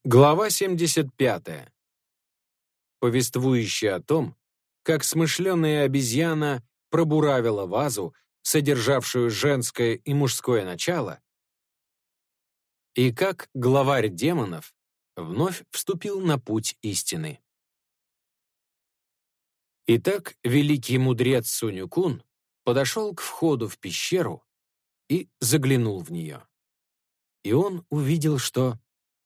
Глава 75. Повествующая о том, как смышленая обезьяна пробуравила вазу, содержавшую женское и мужское начало, и как главарь демонов вновь вступил на путь истины. Итак, великий мудрец Сунь-кун подошел к входу в пещеру и заглянул в нее. И он увидел, что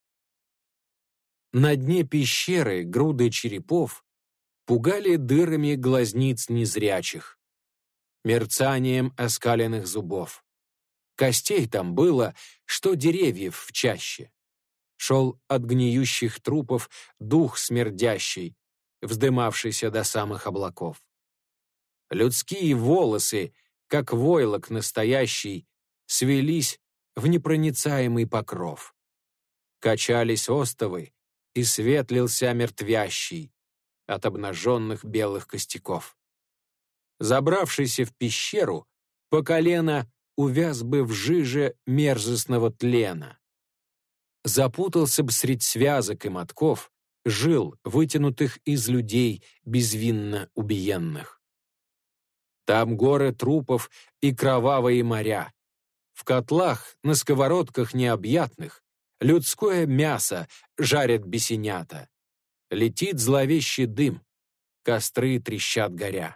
на дне пещеры груды черепов пугали дырами глазниц незрячих, мерцанием оскаленных зубов. Костей там было, что деревьев в чаще. Шел от гниющих трупов дух смердящий, вздымавшийся до самых облаков. Людские волосы, как войлок настоящий, свелись в непроницаемый покров. Качались остовы, и свет лился мертвящий от обнаженных белых костяков. Забравшийся в пещеру, по колено увяз бы в жиже мерзостного тлена. Запутался бы средь связок и мотков, жил, вытянутых из людей безвинно убиенных. Там горы трупов и кровавые моря. В котлах, на сковородках необъятных, людское мясо жарят бесенята. Летит зловещий дым, костры трещат горя.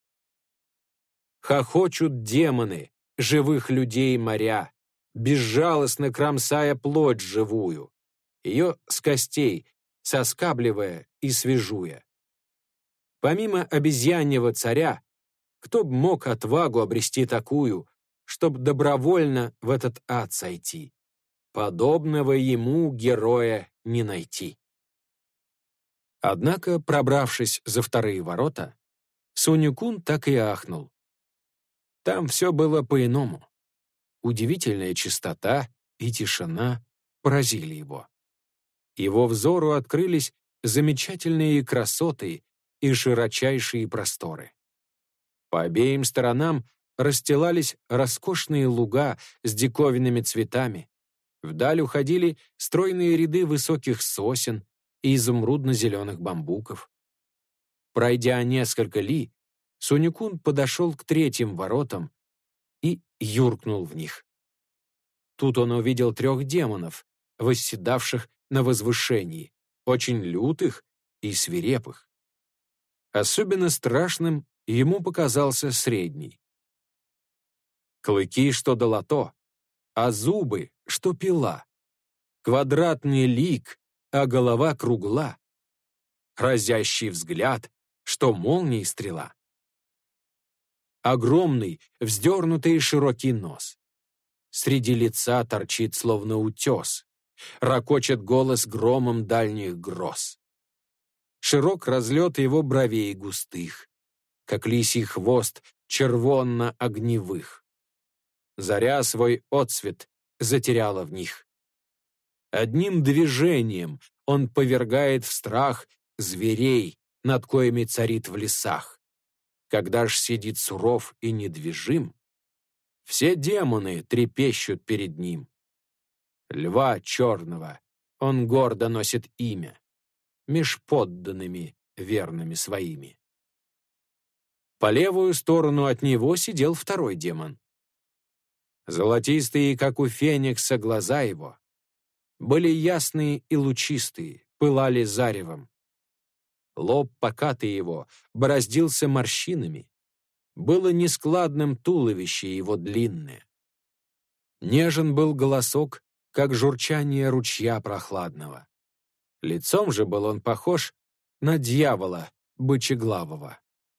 Хохочут демоны, живых людей моря, безжалостно кромсая плоть живую, ее с костей соскабливая и свежуя. Помимо обезьяньего царя, кто б мог отвагу обрести такую, чтоб добровольно в этот ад сойти? Подобного ему героя не найти. Однако, пробравшись за вторые ворота, Сунь-кун так и ахнул. Там все было по-иному. Удивительная чистота и тишина поразили его. Его взору открылись замечательные красоты и широчайшие просторы. По обеим сторонам расстилались роскошные луга с диковинными цветами. Вдаль уходили стройные ряды высоких сосен и изумрудно-зеленых бамбуков. Пройдя несколько ли, Сунь-кун подошел к третьим воротам и юркнул в них. Тут он увидел 3 демонов, восседавших на возвышении, очень лютых и свирепых. Особенно страшным ему показался средний. Клыки, что долото, а зубы, что пила, квадратный лик, а голова кругла, разящий взгляд, что молнией стрела. Огромный, вздернутый широкий нос. Среди лица торчит словно утес, ракочет голос громом дальних гроз. Широк разлет его бровей густых, как лисий хвост червонно-огневых. Заря свой отцвет затеряла в них. Одним движением он повергает в страх зверей, над коими царит в лесах. Когда ж сидит суров и недвижим, все демоны трепещут перед ним. Льва черного он гордо носит имя, меж подданными верными своими. По левую сторону от него сидел второй демон. Золотистые, как у феникса, глаза его были ясные и лучистые, пылали заревом. Лоб покатый его бороздился морщинами. Было нескладным туловище его длинное. Нежен был голосок, как журчание ручья прохладного. Лицом же был он похож на дьявола бычеглавого.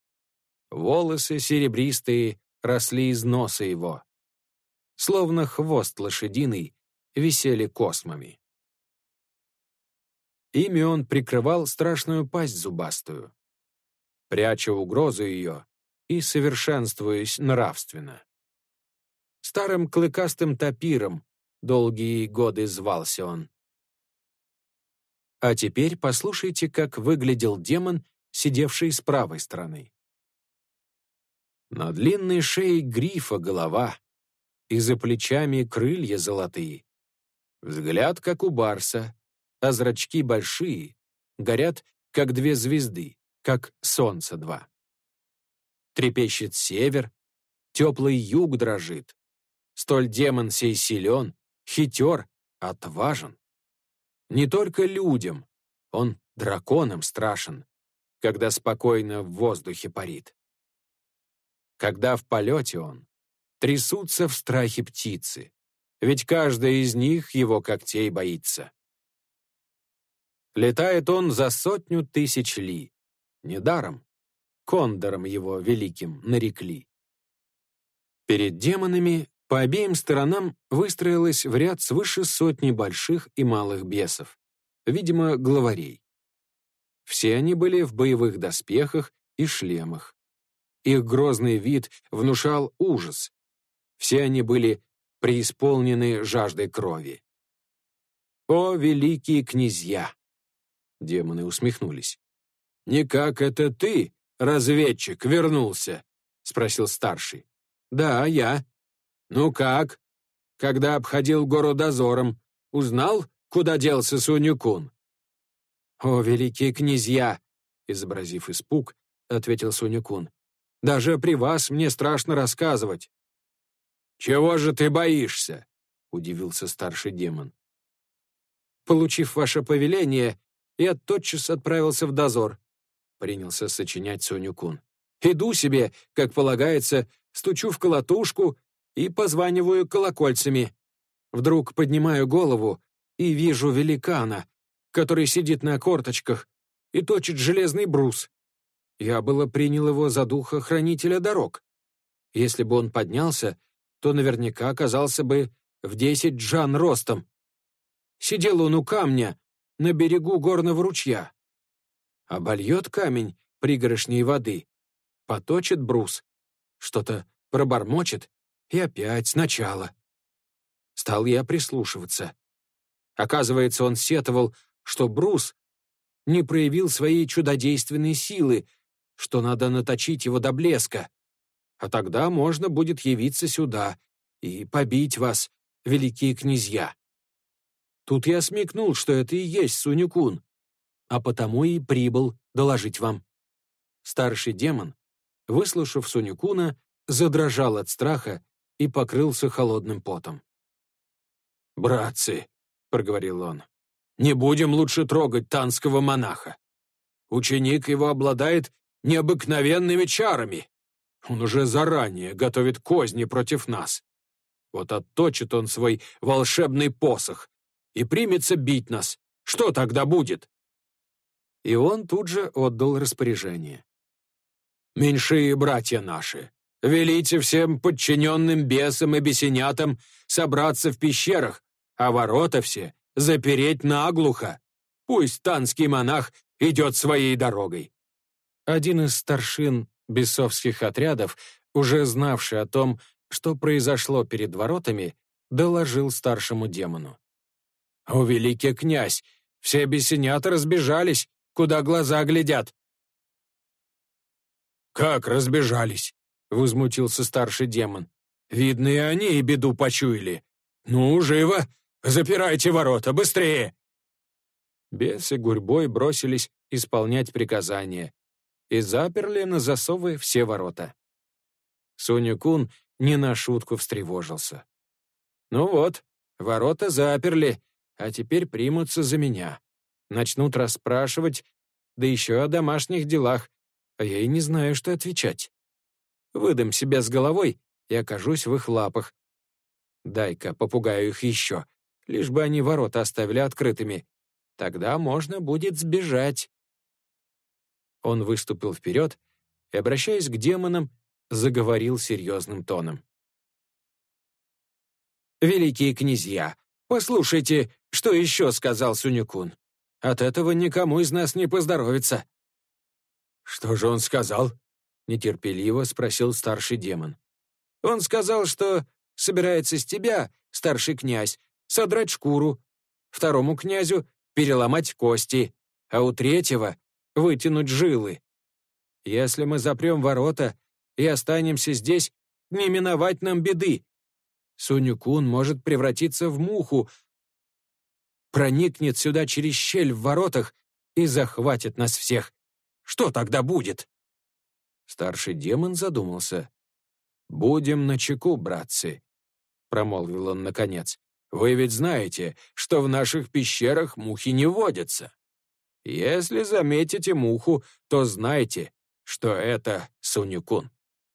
Волосы серебристые росли из носа его. Словно хвост лошадиный висели космами. Ими он прикрывал страшную пасть зубастую, пряча угрозу ее и совершенствуясь нравственно. Старым клыкастым тапиром долгие годы звался он. А теперь послушайте, как выглядел демон, сидевший с правой стороны. На длинной шее грифа голова, и за плечами крылья золотые. Взгляд, как у барса, а зрачки большие, горят, как две звезды, как солнце два. Трепещет север, теплый юг дрожит. Столь демон сей силен, хитер, отважен. Не только людям, он драконам страшен, когда спокойно в воздухе парит. Когда в полете он, трясутся в страхе птицы, ведь каждая из них его когтей боится. Летает он за 100 000 ли, недаром, кондором его великим нарекли. Перед демонами по обеим сторонам выстроилось в ряд свыше 100 больших и малых бесов, видимо, главарей. Все они были в боевых доспехах и шлемах. Их грозный вид внушал ужас. Все они были преисполнены жаждой крови. «О, великие князья!» Демоны усмехнулись. «Никак это ты, разведчик, вернулся?» — спросил старший. «Да, я». «Ну как? Когда обходил гору дозором, узнал, куда делся Сунь-кун?» «О, великие князья!» — изобразив испуг, ответил Сунь-кун. «Даже при вас мне страшно рассказывать». «Чего же ты боишься?» — удивился старший демон. «Получив ваше повеление, я тотчас отправился в дозор», — принялся сочинять Сунь-кун. «Иду себе, как полагается, стучу в колотушку и позваниваю колокольцами. Вдруг поднимаю голову и вижу великана, который сидит на корточках и точит железный брус. Я было принял его за духа хранителя дорог. Если бы он поднялся, то наверняка оказался бы в 10 джан ростом. Сидел он у камня на берегу горного ручья. Обольет камень пригоршней воды, поточит брус, что-то пробормочет и опять сначала. Стал я прислушиваться. Оказывается, он сетовал, что брус не проявил своей чудодейственной силы, что надо наточить его до блеска. А тогда можно будет явиться сюда и побить вас, великие князья. Тут я смекнул, что это и есть Сунь-кун, а потому и прибыл доложить вам». Старший демон, выслушав Сунь-куна, задрожал от страха и покрылся холодным потом. «Братцы», — проговорил он, — «не будем лучше трогать танского монаха. Ученик его обладает необыкновенными чарами. Он уже заранее готовит козни против нас. Вот отточит он свой волшебный посох и примется бить нас. Что тогда будет?» И он тут же отдал распоряжение. «Меньшие братья наши, велите всем подчиненным бесам и бесенятам собраться в пещерах, а ворота все запереть наглухо. Пусть танский монах идет своей дорогой». Один из старшин бесовских отрядов, уже знавший о том, что произошло перед воротами, доложил старшему демону. «О, великий князь, все бесенята разбежались, куда глаза глядят». «Как разбежались?» — возмутился старший демон. «Видно, и они и беду почуяли. Ну, живо, запирайте ворота, быстрее!» Бесы гурьбой бросились исполнять приказания и заперли на засовы все ворота. Сунь-кун не на шутку встревожился. «Ну вот, ворота заперли, а теперь примутся за меня. Начнут расспрашивать, да еще о домашних делах, а я и не знаю, что отвечать. Выдам себя с головой и окажусь в их лапах. Дай-ка попугаю их еще, лишь бы они ворота оставили открытыми. Тогда можно будет сбежать». Он выступил вперед и, обращаясь к демонам, заговорил серьезным тоном. «Великие князья, послушайте, что еще сказал Сунь-кун. От этого никому из нас не поздоровится». «Что же он сказал?» — нетерпеливо спросил старший демон. «Он сказал, что собирается с тебя, старший князь, содрать шкуру, второму князю переломать кости, а у третьего вытянуть жилы. Если мы запрем ворота и останемся здесь, не миновать нам беды. Сунь-кун может превратиться в муху. проникнет сюда через щель в воротах и захватит нас всех. Что тогда будет?» Старший демон задумался. «Будем начеку, братцы», — промолвил он наконец. «Вы ведь знаете, что в наших пещерах мухи не водятся. Если заметите муху, то знайте, что это Сунь-кун».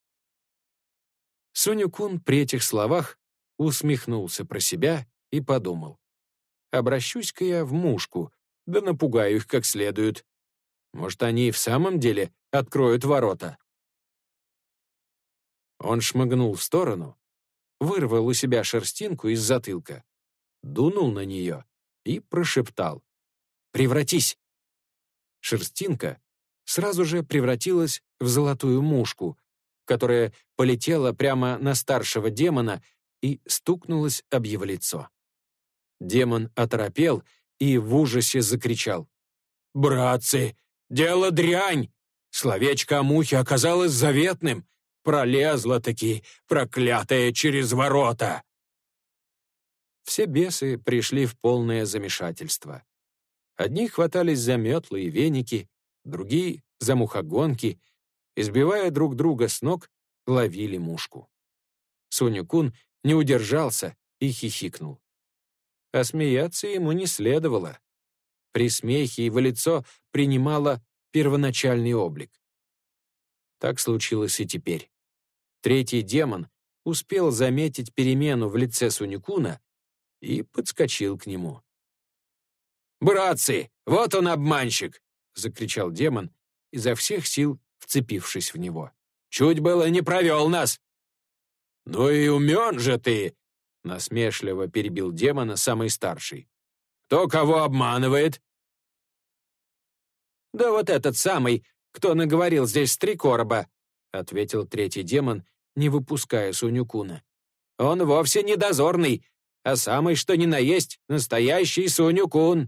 Сунь-кун при этих словах усмехнулся про себя и подумал: «Обращусь-ка я в мушку, да напугаю их как следует. Может, они и в самом деле откроют ворота». Он шмыгнул в сторону, вырвал у себя шерстинку из затылка, дунул на нее и прошептал: «Превратись!». Шерстинка сразу же превратилась в золотую мушку, которая полетела прямо на старшего демона и стукнулась об его лицо. Демон оторопел и в ужасе закричал: «Братцы, дело дрянь! Словечко о мухе оказалось заветным. Пролезла-таки, проклятая, через ворота!» Все бесы пришли в полное замешательство. Одни хватались за метлы и веники, другие — за мухогонки, избивая друг друга с ног, ловили мушку. Сунь-кун не удержался и хихикнул. А смеяться ему не следовало. При смехе его лицо принимало первоначальный облик. Так случилось и теперь. Третий демон успел заметить перемену в лице Сунь-куна и подскочил к нему. «Братцы, вот он, обманщик!» — закричал демон, изо всех сил вцепившись в него. «Чуть было не провел нас!» «Ну и умен же ты!» — насмешливо перебил демона самый старший. «Кто кого обманывает?» «Да вот этот самый, кто наговорил здесь с 3 короба», — ответил третий демон, не выпуская Сунь-куна. «Он вовсе не дозорный, а самый что ни на есть настоящий Сунь-кун.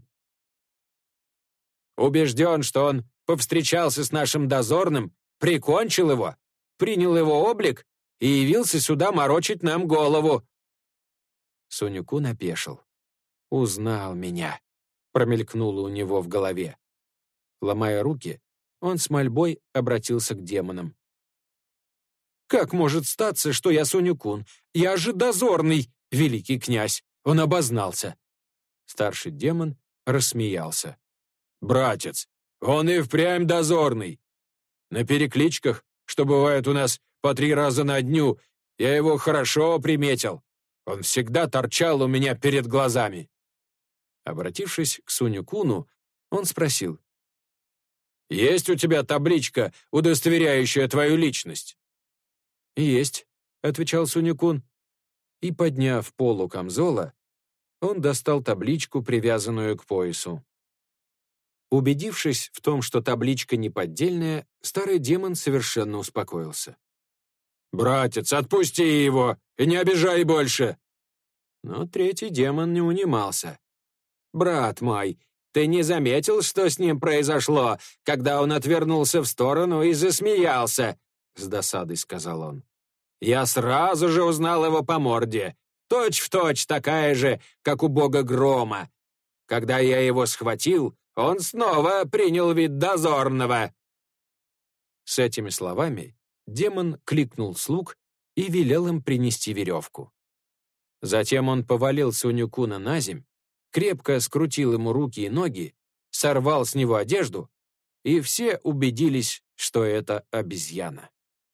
Убежден, что он повстречался с нашим дозорным, прикончил его, принял его облик и явился сюда морочить нам голову». Сунь-кун опешил. «Узнал меня», — промелькнуло у него в голове. Ломая руки, он с мольбой обратился к демонам. «Как может статься, что я Сунь-кун? Я же дозорный, великий князь!» Он обознался. Старший демон рассмеялся. «Братец, он и впрямь дозорный. На перекличках, что бывает у нас по 3 раза на дню, я его хорошо приметил. Он всегда торчал у меня перед глазами». Обратившись к Сунь-куну, он спросил: «Есть у тебя табличка, удостоверяющая твою личность?» «Есть», — отвечал Сунь-кун. И, подняв полу камзола, он достал табличку, привязанную к поясу. Убедившись в том, что табличка не поддельная, старый демон совершенно успокоился. «Братец, отпусти его и не обижай больше!» Но третий демон не унимался. «Брат мой, ты не заметил, что с ним произошло, когда он отвернулся в сторону и засмеялся?» — с досадой сказал он. «Я сразу же узнал его по морде. Точь-в-точь такая же, как у бога грома. Когда я его схватил, он снова принял вид дозорного». С этими словами демон кликнул слуг и велел им принести веревку. Затем он повалил Сунь-куна на земь, крепко скрутил ему руки и ноги, сорвал с него одежду, и все убедились, что это обезьяна.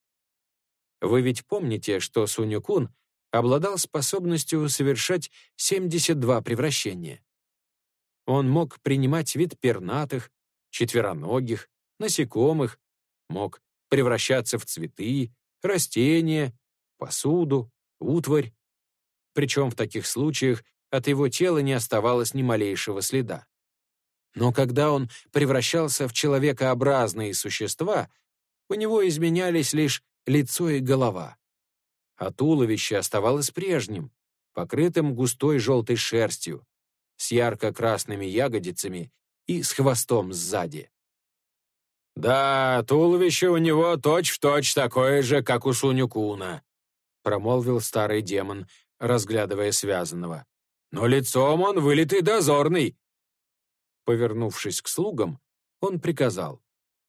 Вы ведь помните, что Сунь-кун обладал способностью совершать 72 превращения. Он мог принимать вид пернатых, четвероногих, насекомых, мог превращаться в цветы, растения, посуду, утварь. Причем в таких случаях от его тела не оставалось ни малейшего следа. Но когда он превращался в человекообразные существа, у него изменялись лишь лицо и голова, а туловище оставалось прежним, покрытым густой желтой шерстью, с ярко-красными ягодицами и с хвостом сзади. «Да, туловище у него точь-в-точь такое же, как у Сунь-куна», промолвил старый демон, разглядывая связанного. но лицом он вылитый дозорный». Повернувшись к слугам, он приказал: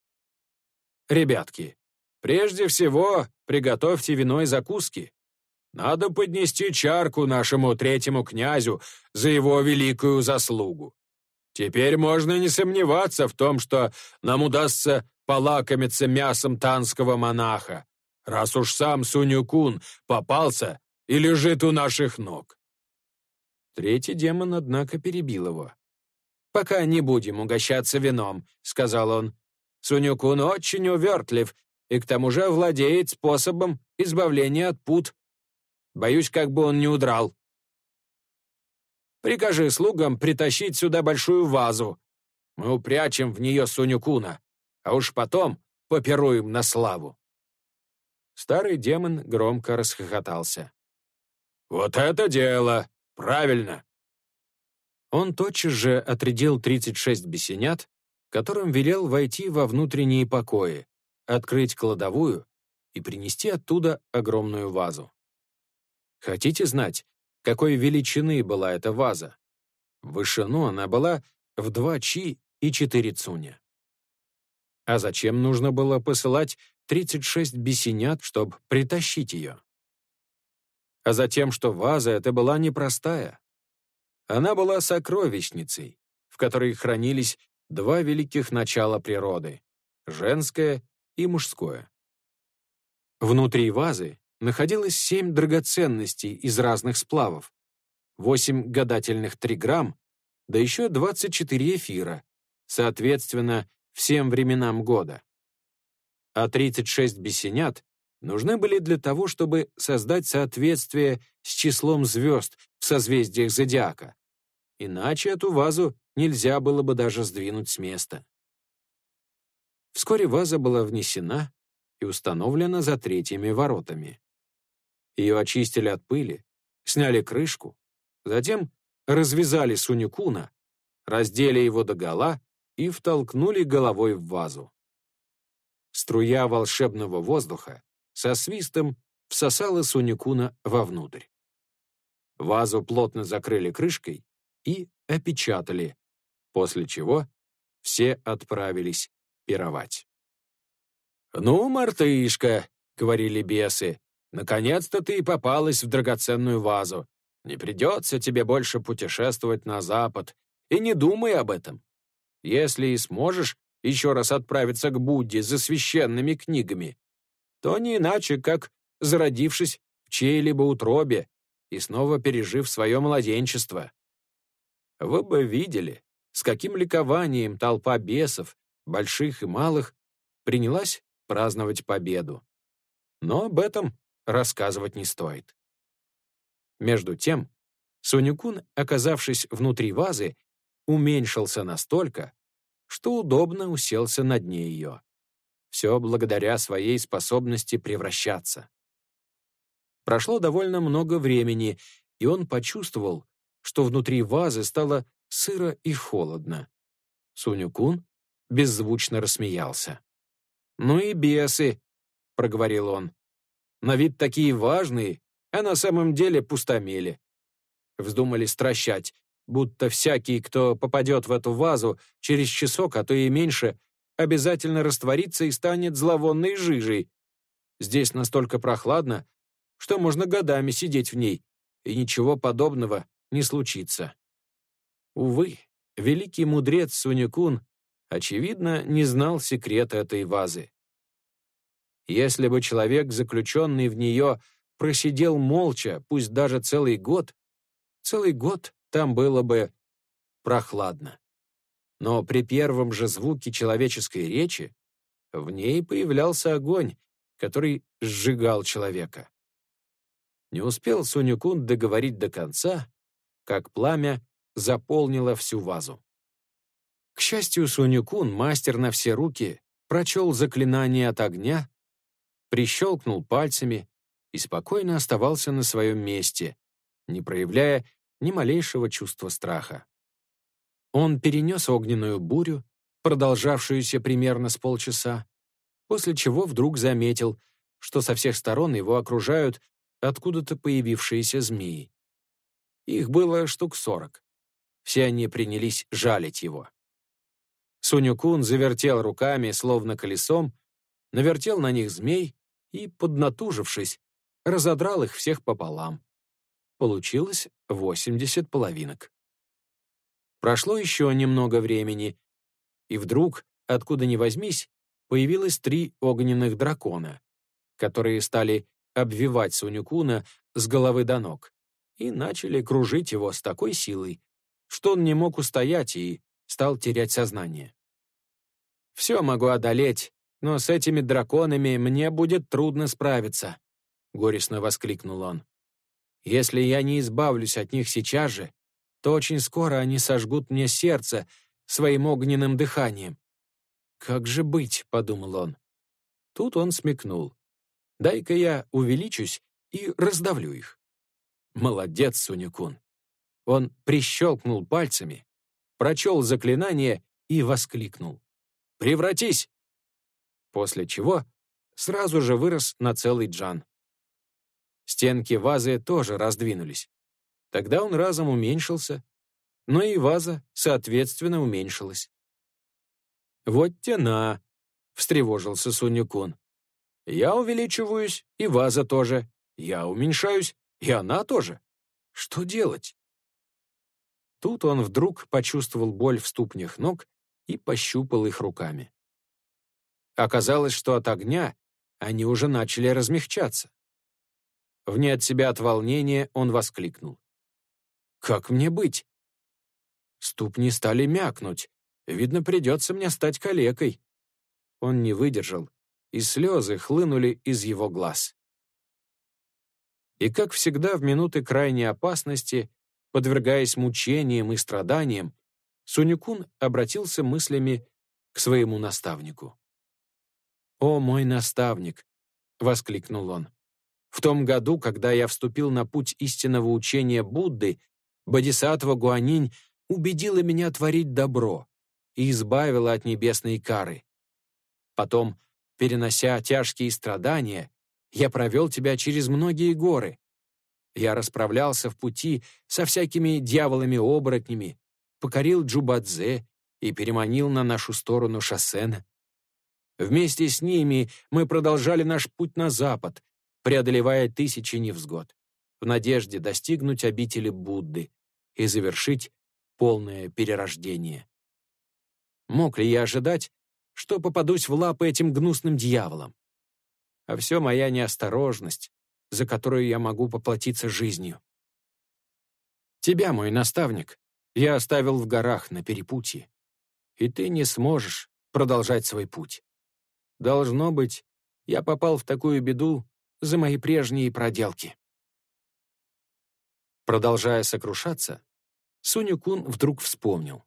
«Ребятки, прежде всего приготовьте вино и закуски. Надо поднести чарку нашему третьему князю за его великую заслугу. Теперь можно не сомневаться в том, что нам удастся полакомиться мясом танского монаха, раз уж сам Сунь-кун попался и лежит у наших ног». Третий демон, однако, перебил его. «Пока не будем угощаться вином», — сказал он. «Сунь-кун очень увертлив и к тому же владеет способом избавления от пут. Боюсь, как бы он не удрал. Прикажи слугам притащить сюда большую вазу. Мы упрячем в нее Сунь-куна, а уж потом попируем на славу». Старый демон громко расхохотался. «Вот это дело! Правильно!» Он тотчас же отрядил 36 бесенят, которым велел войти во внутренние покои, открыть кладовую и принести оттуда огромную вазу. Хотите знать, какой величины была эта ваза? В вышину она была в 2 чи и 4 цуня. А зачем нужно было посылать 36 бесенят, чтобы притащить ее? А затем, что ваза эта была непростая. Она была сокровищницей, в которой хранились 2 великих начала природы — женское и мужское. Внутри вазы находилось 7 драгоценностей из разных сплавов, 8 гадательных триграмм, да еще 24 эфира, соответственно, всем временам года. А 36 бесенят нужны были для того, чтобы создать соответствие с числом звезд в созвездиях зодиака. Иначе эту вазу нельзя было бы даже сдвинуть с места. Вскоре ваза была внесена и установлена за 3-ми воротами. Ее очистили от пыли, сняли крышку, затем развязали Сунь-куна, раздели его догола и втолкнули головой в вазу. Струя волшебного воздуха со свистом всосала Сунь-куна вовнутрь. Вазу плотно закрыли крышкой и опечатали, после чего все отправились пировать. «Ну, мартышка», — говорили бесы, — «наконец-то ты попалась в драгоценную вазу. Не придется тебе больше путешествовать на запад, и не думай об этом. Если и сможешь еще раз отправиться к Будде за священными книгами, то не иначе, как зародившись в чьей-либо утробе и снова пережив свое младенчество. Вы бы видели, с каким ликованием толпа бесов, больших и малых, принялась праздновать победу. Но об этом рассказывать не стоит». Между тем, Сунь-кун, оказавшись внутри вазы, уменьшился настолько, что удобно уселся на дне ее. Все благодаря своей способности превращаться. Прошло довольно много времени, и он почувствовал, что внутри вазы стало сыро и холодно. Сунь-кун беззвучно рассмеялся. «Ну и бесы», — проговорил он. «На вид такие важные, а на самом деле пустомели. Вздумали стращать, будто всякий, кто попадет в эту вазу, через часок, а то и меньше, обязательно растворится и станет зловонной жижей. Здесь настолько прохладно, что можно годами сидеть в ней, и ничего подобного не случится». Увы, великий мудрец Сунь-кун, очевидно, не знал секрета этой вазы. Если бы человек, заключенный в нее, просидел молча, пусть даже целый год там было бы прохладно. Но при первом же звуке человеческой речи в ней появлялся огонь, который сжигал человека. Не успел Сунь-кун договорить до конца, как пламя заполнило всю вазу. К счастью, Сунь-кун, мастер на все руки, прочел заклинание от огня, прищелкнул пальцами и спокойно оставался на своем месте, не проявляя ни малейшего чувства страха. Он перенес огненную бурю, продолжавшуюся примерно с полчаса, после чего вдруг заметил, что со всех сторон его окружают откуда-то появившиеся змеи. Их было штук 40. Все они принялись жалить его. Сунь-кун завертел руками, словно колесом, навертел на них змей и, поднатужившись, разодрал их всех пополам. Получилось 80 половинок. Прошло еще немного времени, и вдруг, откуда ни возьмись, появилось 3 огненных дракона, которые стали обвивать Сунь-куна с головы до ног и начали кружить его с такой силой, что он не мог устоять и стал терять сознание. «Все могу одолеть, но с этими драконами мне будет трудно справиться», — горестно воскликнул он. «Если я не избавлюсь от них сейчас же, то очень скоро они сожгут мне сердце своим огненным дыханием». «Как же быть?» — подумал он. Тут он смекнул. «Дай-ка я увеличусь и раздавлю их». Молодец, Сунь-кун. Он прищелкнул пальцами, прочел заклинание и воскликнул: «Превратись!» После чего сразу же вырос на целый джан. Стенки вазы тоже раздвинулись. Тогда он разом уменьшился, но и ваза, соответственно, уменьшилась. «Вот тяна!» — встревожился Сунь-кун. «Я увеличиваюсь, и ваза тоже. Я уменьшаюсь, и она тоже. Что делать?» Тут он вдруг почувствовал боль в ступнях ног и пощупал их руками. Оказалось, что от огня они уже начали размягчаться. Вне от себя от волнения он воскликнул: «Как мне быть?» Ступни стали мякнуть. Видно, придется мне стать калекой. Он не выдержал, и слезы хлынули из его глаз. И, как всегда, в минуты крайней опасности, подвергаясь мучениям и страданиям, Сунь-кун обратился мыслями к своему наставнику. «О, мой наставник!» — воскликнул он. «В том году, когда я вступил на путь истинного учения Будды, Бодхисаттва Гуанинь убедила меня творить добро и избавила от небесной кары. Потом, перенося тяжкие страдания, я провел тебя через многие горы. Я расправлялся в пути со всякими дьяволами-оборотнями, покорил Джубадзе и переманил на нашу сторону Шасена. Вместе с ними мы продолжали наш путь на запад, преодолевая тысячи невзгод, в надежде достигнуть обители Будды и завершить полное перерождение. Мог ли я ожидать, что попадусь в лапы этим гнусным дьяволам? А все моя неосторожность, за которую я могу поплатиться жизнью. Тебя, мой наставник, я оставил в горах на перепутье, и ты не сможешь продолжать свой путь. Должно быть, я попал в такую беду за мои прежние проделки». Продолжая сокрушаться, Сунь-кун вдруг вспомнил.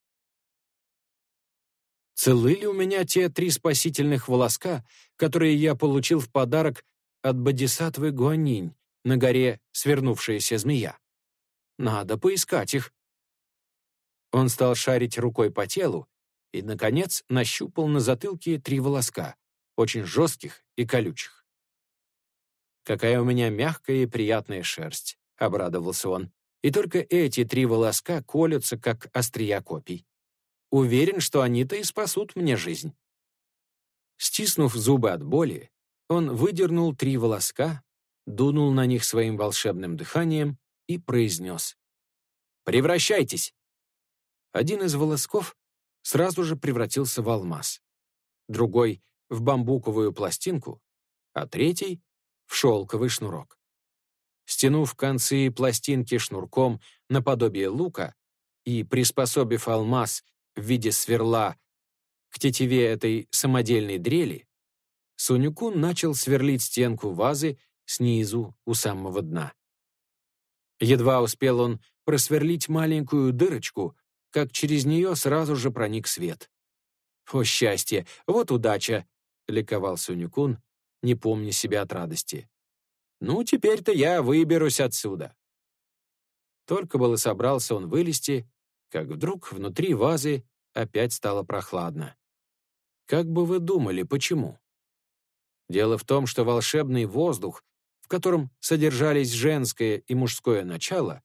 «Целы ли у меня те 3 спасительных волоска, которые я получил в подарок от Бодхисаттвы Гуанинь на горе Свернувшаяся змея? Надо поискать их». Он стал шарить рукой по телу и, наконец, нащупал на затылке 3 волоска, очень жестких и колючих. «Какая у меня мягкая и приятная шерсть», — обрадовался он. «И только эти 3 волоска колются, как острия копий. Уверен, что они-то и спасут мне жизнь». Стиснув зубы от боли, он выдернул 3 волоска, дунул на них своим волшебным дыханием и произнес: «Превращайтесь!» Один из волосков сразу же превратился в алмаз, другой — в бамбуковую пластинку, а третий — в шелковый шнурок. Стянув концы пластинки шнурком наподобие лука и приспособив алмаз в виде сверла к тетиве этой самодельной дрели, Сунь-кун начал сверлить стенку вазы снизу у самого дна. Едва успел он просверлить маленькую дырочку, как через нее сразу же проник свет. «О, счастье! Вот удача!» — ликовал Сунь-кун, не помня себя от радости. «Ну, теперь-то я выберусь отсюда». Только было собрался он вылезти, как вдруг внутри вазы опять стало прохладно. Как бы вы думали, почему? Дело в том, что волшебный воздух, в котором содержались женское и мужское начало,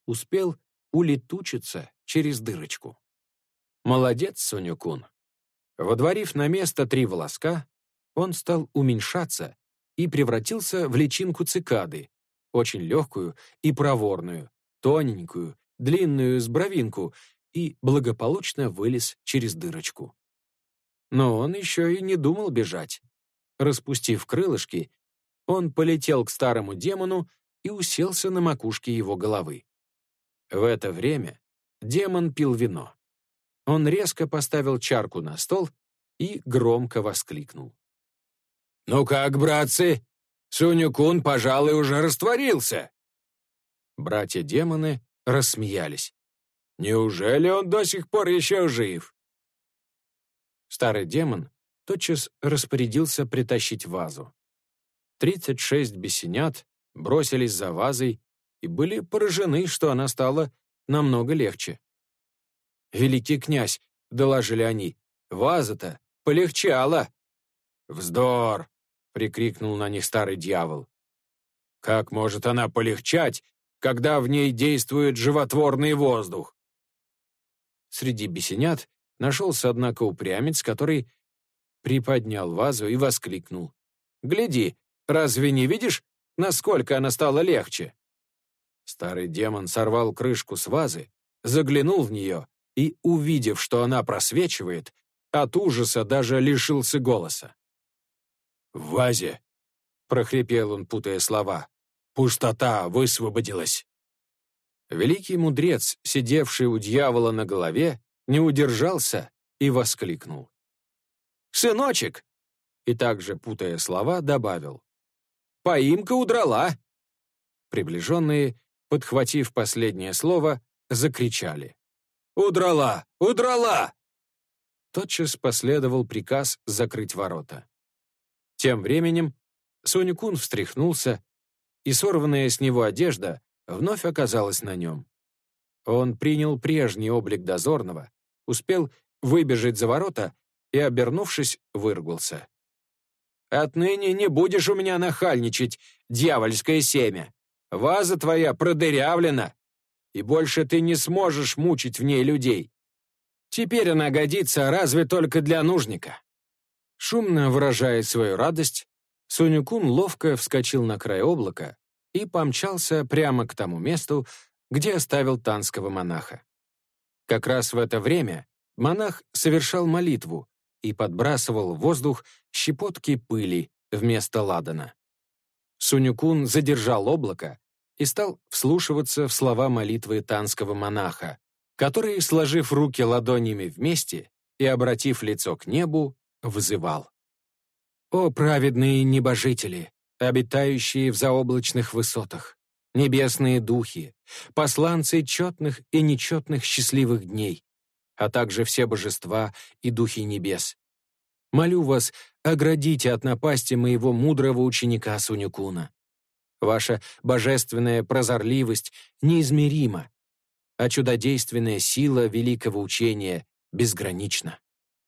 успел улетучиться через дырочку. Молодец, Соню-кун. Водворив на место 3 волоска, он стал уменьшаться и превратился в личинку цикады, очень легкую и проворную, тоненькую, длинную с бровинку, и благополучно вылез через дырочку. Но он еще и не думал бежать. Распустив крылышки, он полетел к старому демону и уселся на макушке его головы. В это время демон пил вино. Он резко поставил чарку на стол и громко воскликнул. «Ну как, братцы, Соню-кун, пожалуй, уже растворился!» Братья-демоны рассмеялись. «Неужели он до сих пор еще жив?» Старый демон тотчас распорядился притащить вазу. 36 бесенят бросились за вазой и были поражены, что она стала намного легче. «Великий князь», — доложили они, — «ваза-то полегчала». «Вздор!» — прикрикнул на них старый дьявол. «Как может она полегчать, когда в ней действует животворный воздух?» Среди бесенят нашелся, однако, упрямец, который приподнял вазу и воскликнул. «Гляди, разве не видишь, насколько она стала легче?» Старый демон сорвал крышку с вазы, заглянул в нее и, увидев, что она просвечивает, от ужаса даже лишился голоса. «В вазе!» — прохрипел он, путая слова. «Пустота высвободилась!» Великий мудрец, сидевший у дьявола на голове, не удержался и воскликнул. «Сыночек!» И также, путая слова, добавил. «Поимка удрала!» Приближенные, подхватив последнее слово, закричали. «Удрала! Удрала!» Тотчас последовал приказ закрыть ворота. Тем временем Соню-кун встряхнулся, и сорванная с него одежда вновь оказалась на нем. Он принял прежний облик дозорного, успел выбежать за ворота и, обернувшись, выругался. «Отныне не будешь у меня нахальничать, дьявольское семя. Ваза твоя продырявлена, и больше ты не сможешь мучить в ней людей. Теперь она годится разве только для нужника». Шумно выражая свою радость, Соню-кун ловко вскочил на край облака и помчался прямо к тому месту, где оставил танского монаха. Как раз в это время монах совершал молитву и подбрасывал в воздух щепотки пыли вместо ладана. Соню-кун задержал облако и стал вслушиваться в слова молитвы танского монаха, который, сложив руки ладонями вместе и обратив лицо к небу, вызывал. «О праведные небожители, обитающие в заоблачных высотах, небесные духи, посланцы четных и нечетных счастливых дней, а также все божества и духи небес. Молю вас, оградите от напасти моего мудрого ученика Соню-куна. Ваша божественная прозорливость неизмерима, а чудодейственная сила великого учения безгранична».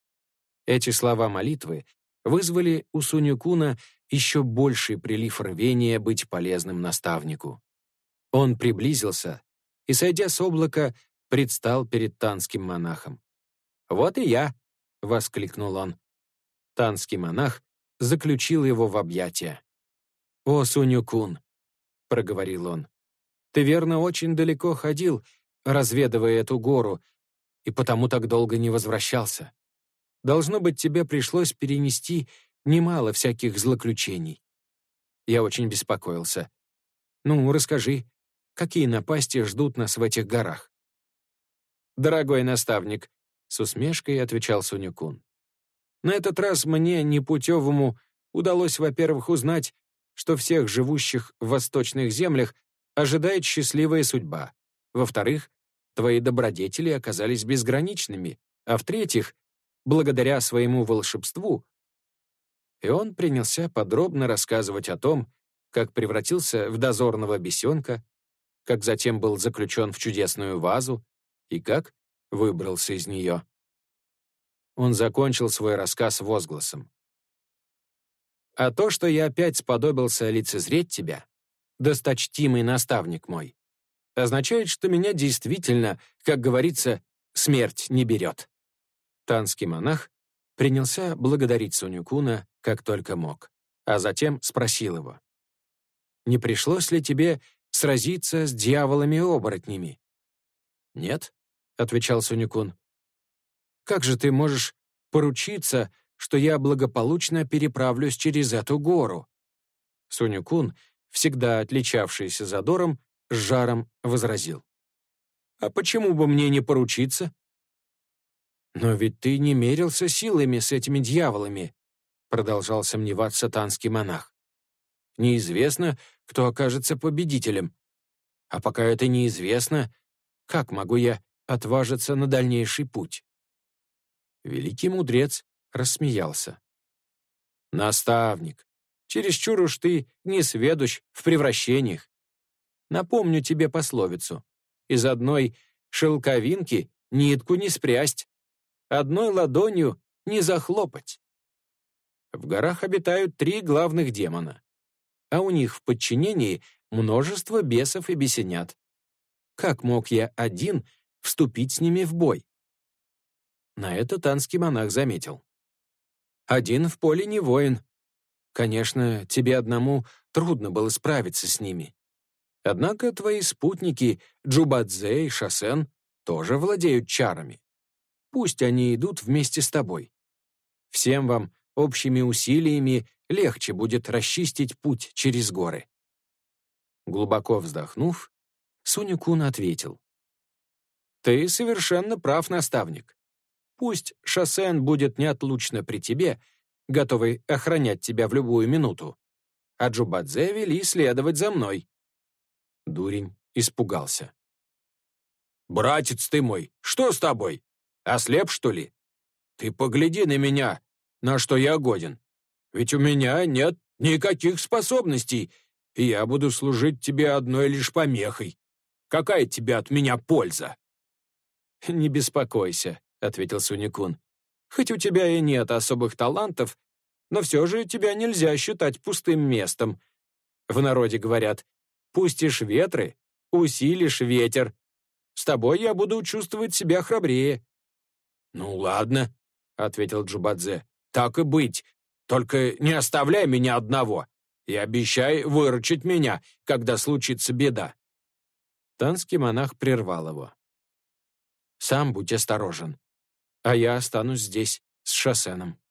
Эти слова молитвы вызвали у Соню-куна еще больший прилив рвения быть полезным наставнику. Он приблизился и, сойдя с облака, предстал перед танским монахом. «Вот и я!» — воскликнул он. Танский монах заключил его в объятия. «О, Соню-кун!» — проговорил он. «Ты, верно, очень далеко ходил, разведывая эту гору, и потому так долго не возвращался. Должно быть, тебе пришлось перенести немало всяких злоключений. Я очень беспокоился. Ну, расскажи, какие напасти ждут нас в этих горах?» «Дорогой наставник», — с усмешкой отвечал Соню-кун, «на этот раз мне, непутевому, удалось, во-первых, узнать, что всех живущих в восточных землях ожидает счастливая судьба. Во-вторых, твои добродетели оказались безграничными, а в-третьих, благодаря своему волшебству». И он принялся подробно рассказывать о том, как превратился в дозорного бесенка, как затем был заключен в чудесную вазу и как выбрался из нее. Он закончил свой рассказ возгласом. «А то, что я опять сподобился лицезреть тебя, досточтимый наставник мой, означает, что меня действительно, как говорится, смерть не берет». Танский монах принялся благодарить Сунь-куна как только мог, а затем спросил его: «Не пришлось ли тебе сразиться с дьяволами-оборотнями?» «Нет», — отвечал Сунь-кун. «Как же ты можешь поручиться, что я благополучно переправлюсь через эту гору?» Сунь-кун, всегда отличавшийся задором, с жаром возразил: «А почему бы мне не поручиться?» «Но ведь ты не мерился силами с этими дьяволами», продолжал сомневаться танский монах. «Неизвестно, кто окажется победителем. А пока это неизвестно, как могу я отважиться на дальнейший путь?» Великий мудрец рассмеялся. «Наставник, чересчур уж ты несведущ в превращениях. Напомню тебе пословицу: из одной шелковинки нитку не спрясть, одной ладонью не захлопать. В горах обитают 3 главных демона, а у них в подчинении множество бесов и бесенят. Как мог я один вступить с ними в бой?» На это танский монах заметил: «Один в поле не воин. Конечно, тебе одному трудно было справиться с ними. Однако твои спутники Джубадзе и Шасен тоже владеют чарами. Пусть они идут вместе с тобой. Всем вам общими усилиями легче будет расчистить путь через горы». Глубоко вздохнув, Сунь-кун ответил: «Ты совершенно прав, наставник. Пусть Шасен будет неотлучно при тебе, готовый охранять тебя в любую минуту, а Джубадзе вели следовать за мной». Дурень испугался. «Братец ты мой, что с тобой? Ослеп, что ли? Ты погляди на меня, на что я годен. Ведь у меня нет никаких способностей, и я буду служить тебе одной лишь помехой. Какая тебе от меня польза?» «Не беспокойся», — ответил Сунь-кун. «Хоть у тебя и нет особых талантов, но все же тебя нельзя считать пустым местом. В народе говорят: пустишь ветры, усилишь ветер. С тобой я буду чувствовать себя храбрее». «Ну ладно», — ответил Джубадзе, — «так и быть. Только не оставляй меня одного и обещай выручить меня, когда случится беда». Танский монах прервал его: «Сам будь осторожен, а я останусь здесь с Шасеном».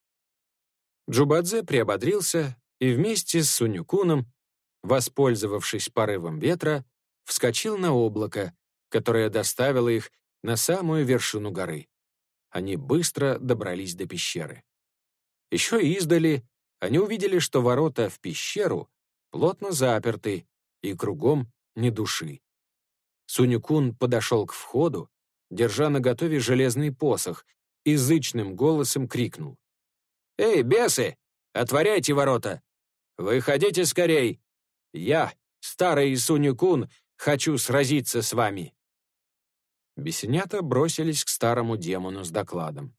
Джубадзе приободрился и вместе с Сунь-куном, воспользовавшись порывом ветра, вскочил на облако, которое доставило их на самую вершину горы. Они быстро добрались до пещеры. Еще издали они увидели, что ворота в пещеру плотно заперты и кругом ни души. Сунь-кун подошел к входу, держа наготове железный посох, и зычным голосом крикнул: «Эй, бесы, отворяйте ворота! Выходите скорей! Я, старый Сунь-кун, хочу сразиться с вами!» Бесенята бросились к старому демону с докладом.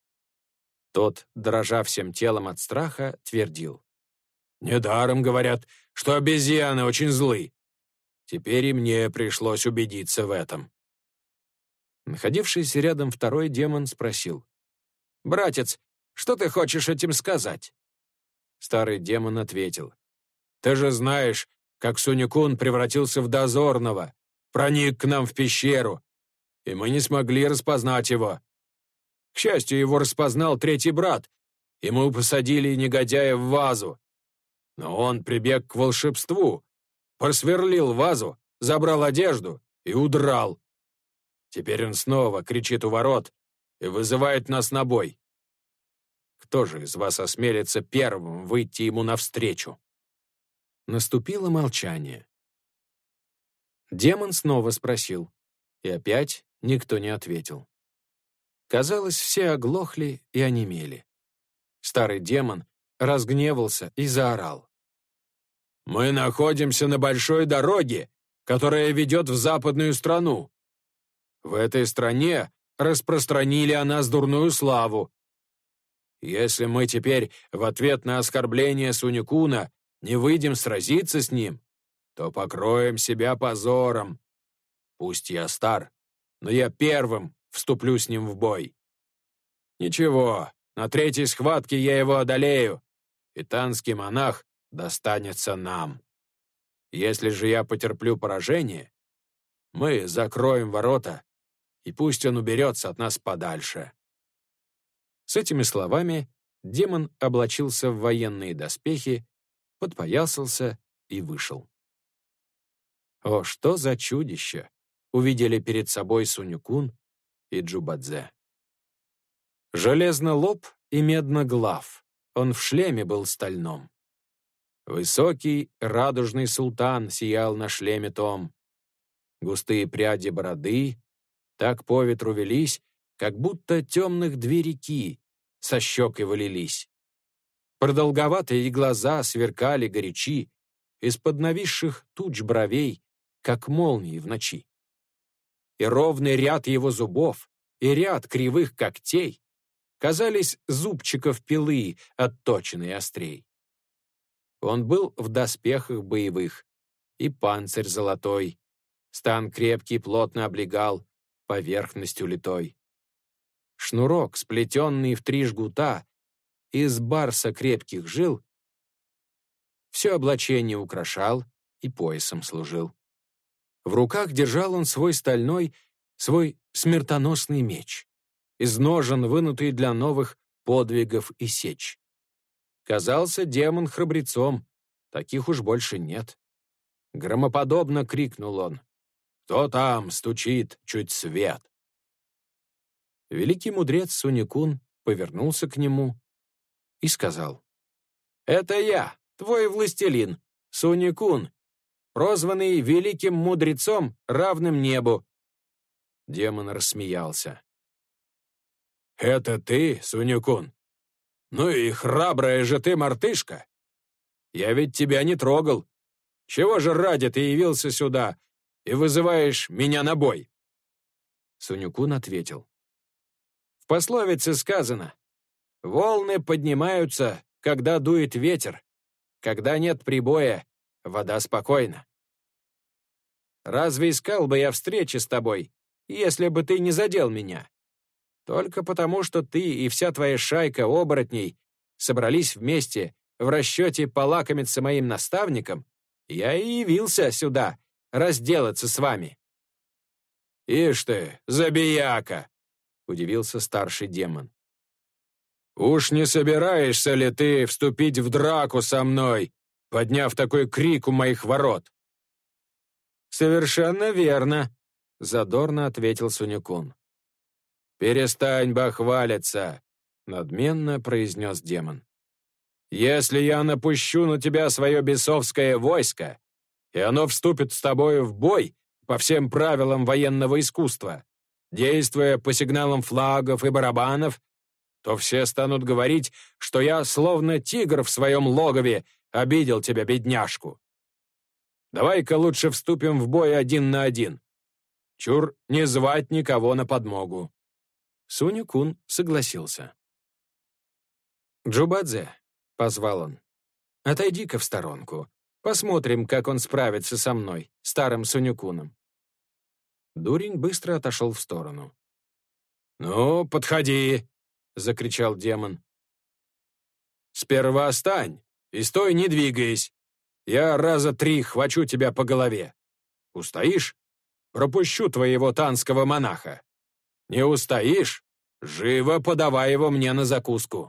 Тот, дрожа всем телом от страха, твердил: «Недаром говорят, что обезьяны очень злы. Теперь и мне пришлось убедиться в этом». Находившийся рядом второй демон спросил: «Братец, что ты хочешь этим сказать?» Старый демон ответил: «Ты же знаешь, как Сунь-кун превратился в дозорного, проник к нам в пещеру, и мы не смогли распознать его. К счастью, его распознал третий брат, и мы посадили негодяя в вазу. Но он прибег к волшебству, просверлил вазу, забрал одежду и удрал. Теперь он снова кричит у ворот и вызывает нас на бой. Кто же из вас осмелится первым выйти ему навстречу?» Наступило молчание. Демон снова спросил, и опять никто не ответил. Казалось, все оглохли и онемели. Старый демон разгневался и заорал: «Мы находимся на большой дороге, которая ведет в западную страну. В этой стране распространили о нас дурную славу. Если мы теперь в ответ на оскорбление Сунь-куна не выйдем сразиться с ним, то покроем себя позором Пусть я стар, но я первым вступлю с ним в бой. Ничего, на третьей схватке я его одолею, и танский монах достанется нам. Если же я потерплю поражение, мы закроем ворота, и пусть он уберется от нас подальше». С этими словами демон облачился в военные доспехи, подпоясался и вышел. О, что за чудище увидели перед собой Сунь-кун и Джубадзе. Железнолоб и медноглав, он в шлеме был стальном. Высокий радужный султан сиял на шлеме том. Густые пряди бороды так по ветру велись, как будто темных две реки со щек его лились. Продолговатые глаза сверкали горячи, из-под нависших туч бровей, как молнии в ночи. И ровный ряд его зубов, и ряд кривых когтей казались зубчиков пилы, отточенные острей. Он был в доспехах боевых, и панцирь золотой, стан крепкий плотно облегал, поверхностью литой. Шнурок, сплетенный в 3 жгута, из барса крепких жил, все облачение украшал и поясом служил. В руках держал он свой стальной, свой смертоносный меч, из ножен вынутый для новых подвигов и сеч. Казался демон храбрецом, таких уж больше нет. Громоподобно крикнул он: «Кто там стучит чуть свет?» Великий мудрец Сунь-кун повернулся к нему и сказал: «Это я, твой властелин, Сунь-кун, прозванный великим мудрецом, равным небу». Демон рассмеялся. «Это ты, Сунь-кун? Ну и храбрая же ты мартышка! Я ведь тебя не трогал. Чего же ради ты явился сюда и вызываешь меня на бой?» Сунь-кун ответил: «В пословице сказано: волны поднимаются, когда дует ветер, когда нет прибоя, вода спокойна. Разве искал бы я встречи с тобой, если бы ты не задел меня? Только потому, что ты и вся твоя шайка оборотней собрались вместе в расчете полакомиться моим наставником, я и явился сюда разделаться с вами». «Ишь ты, забияка!» — удивился старший демон. «Уж не собираешься ли ты вступить в драку со мной, подняв такой крик у моих ворот?» «Совершенно верно», — задорно ответил Сунь-кун. «Перестань бахвалиться», — надменно произнес демон. «Если я напущу на тебя свое бесовское войско, и оно вступит с тобою в бой по всем правилам военного искусства, действуя по сигналам флагов и барабанов, то все станут говорить, что я, словно тигр в своем логове, обидел тебя, бедняжку. Давай-ка лучше вступим в бой 1 на 1. Чур не звать никого на подмогу». Сунь-кун согласился. «Джубадзе», — позвал он, — «отойди-ка в сторонку. Посмотрим, как он справится со мной, старым Сунь-куном». Дурень быстро отошел в сторону. «Ну, подходи», — закричал демон. «Сперва стань и стой, не двигаясь. Я раза 3 хвачу тебя по голове. Устоишь? Пропущу твоего танского монаха. Не устоишь? Живо подавай его мне на закуску».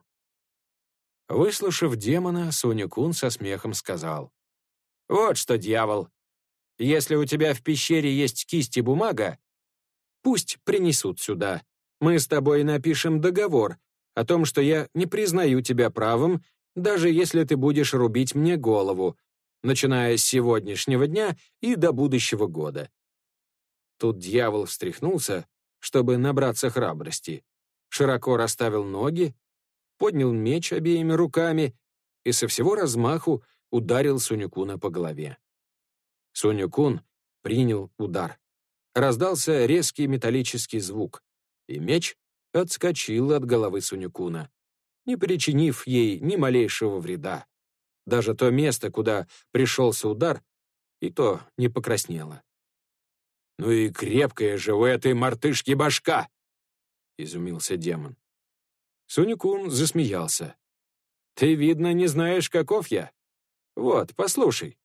Выслушав демона, Сунь-кун со смехом сказал: «Вот что, дьявол, если у тебя в пещере есть кисть и бумага, пусть принесут сюда. Мы с тобой напишем договор о том, что я не признаю тебя правым, даже если ты будешь рубить мне голову, начиная с сегодняшнего дня и до будущего года». Тут дьявол встряхнулся, чтобы набраться храбрости, широко расставил ноги, поднял меч обеими руками и со всего размаху ударил Сунь-куна по голове. Сунь-кун принял удар. Раздался резкий металлический звук, и меч отскочил от головы Сунь-куна, не причинив ей ни малейшего вреда. Даже то место, куда пришелся удар, и то не покраснело. «Ну и крепкая же у этой мартышки башка!» — изумился демон. Сунь-кун засмеялся. «Ты, видно, не знаешь, каков я. Вот, послушай.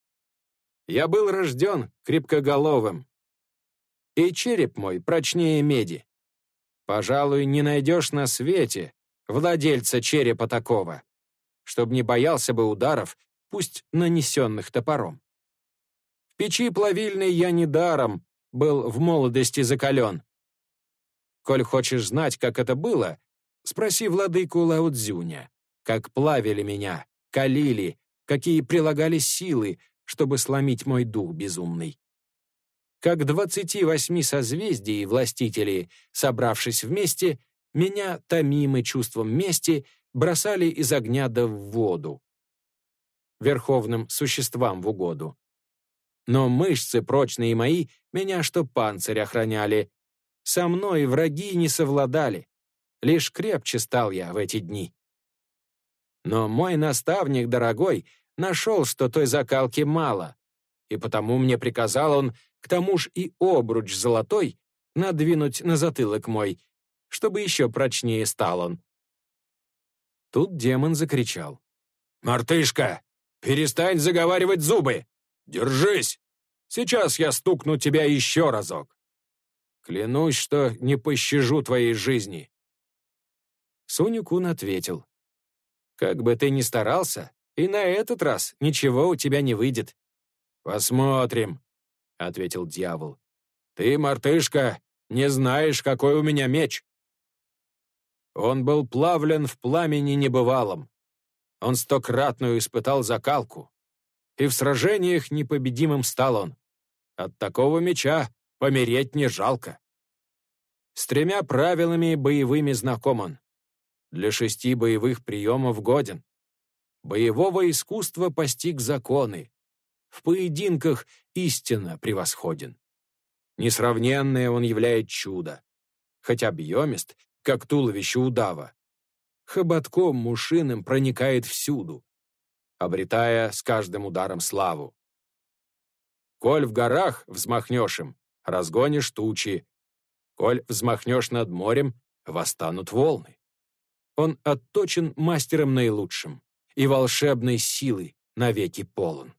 Я был рожден крепкоголовым, и череп мой прочнее меди. Пожалуй, не найдешь на свете владельца черепа такого, чтоб не боялся бы ударов, пусть нанесенных топором. В печи плавильной я недаром был в молодости закален. Коль хочешь знать, как это было, спроси владыку Лао-цзюня, как плавили меня, калили, какие прилагали силы, чтобы сломить мой дух безумный. Как 28 созвездий властители, собравшись вместе, меня, томимы чувством мести, бросали из огня да в воду, верховным существам в угоду. Но мышцы прочные мои меня, что панцирь охраняли. Со мной враги не совладали, лишь крепче стал я в эти дни. Но мой наставник дорогой нашел, что той закалки мало, и потому мне приказал он, к тому ж и обруч золотой, надвинуть на затылок мой, чтобы еще прочнее стал он. Тут демон закричал: «Мартышка, перестань заговаривать зубы! Держись! Сейчас я стукну тебя еще разок! Клянусь, что не пощажу твоей жизни!» Сунь-кун ответил: «Как бы ты ни старался, и на этот раз ничего у тебя не выйдет». «Посмотрим», — ответил дьявол. «Ты, мартышка, не знаешь, какой у меня меч». Он был плавлен в пламени небывалом. Он 100-кратную испытал закалку, и в сражениях непобедимым стал он. От такого меча помереть не жалко. С 3 правилами боевыми знаком он. Для 6 боевых приемов годен. Боевого искусства постиг законы. В поединках истинно превосходен. Несравненное он являет чудо. Хоть объемист, как туловище удава, хоботком мушиным проникает всюду, обретая с каждым ударом славу. Коль в горах взмахнешь им, разгонишь тучи. Коль взмахнешь над морем, восстанут волны. Он отточен мастером наилучшим, и волшебной силы навеки полон.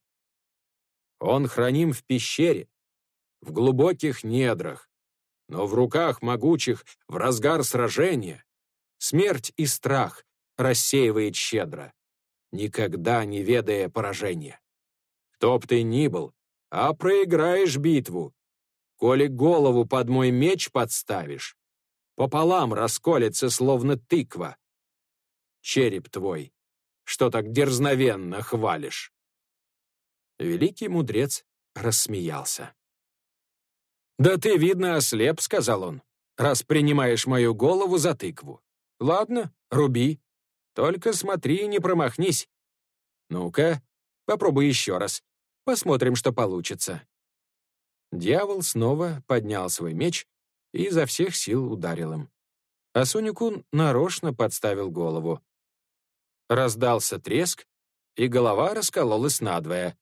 Он храним в пещере, в глубоких недрах, но в руках могучих в разгар сражения смерть и страх рассеивает щедро, никогда не ведая поражения. Кто б ты ни был, а проиграешь битву, коли голову под мой меч подставишь, пополам расколется, словно тыква. Череп твой, что так дерзновенно хвалишь. Великий мудрец рассмеялся. «Да ты, видно, ослеп», — сказал он, «раз принимаешь мою голову за тыкву. Ладно, руби. Только смотри, не промахнись. Ну-ка, попробуй еще раз. Посмотрим, что получится». Дьявол снова поднял свой меч и изо всех сил ударил им. А Сунь-кун нарочно подставил голову. Раздался треск, и голова раскололась надвое.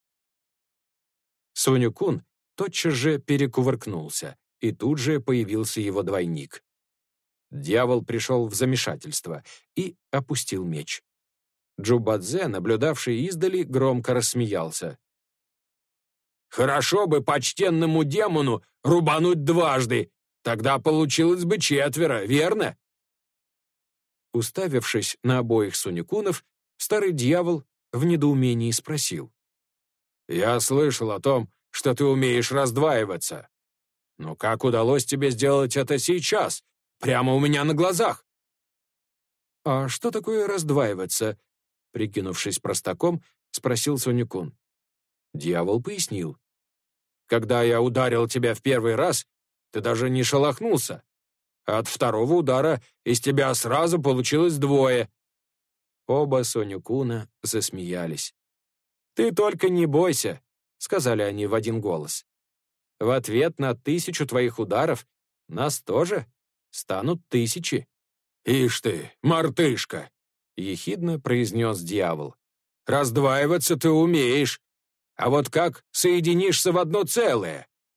Сунь-кун тотчас же перекувыркнулся, и тут же появился его двойник. Дьявол пришел в замешательство и опустил меч. Джубадзе, наблюдавший издали, громко рассмеялся. «Хорошо бы почтенному демону рубануть дважды, тогда получилось бы 4, верно?» Уставившись на обоих Сунь-кунов, старый дьявол в недоумении спросил: «Я слышал о том, что ты умеешь раздваиваться. Но как удалось тебе сделать это сейчас, прямо у меня на глазах?» «А что такое раздваиваться?» Прикинувшись простаком, спросил Сунь-кун. Дьявол пояснил: «Когда я ударил тебя в первый раз, ты даже не шелохнулся. От второго удара из тебя сразу получилось 2. Оба Сунь-куна засмеялись. «Ты только не бойся», — сказали они в один голос. «В ответ на 1000 твоих ударов нас тоже станут 1000». «Ишь ты, мартышка!» — ехидно произнес дьявол. «Раздваиваться ты умеешь, а вот как соединишься в одно целое?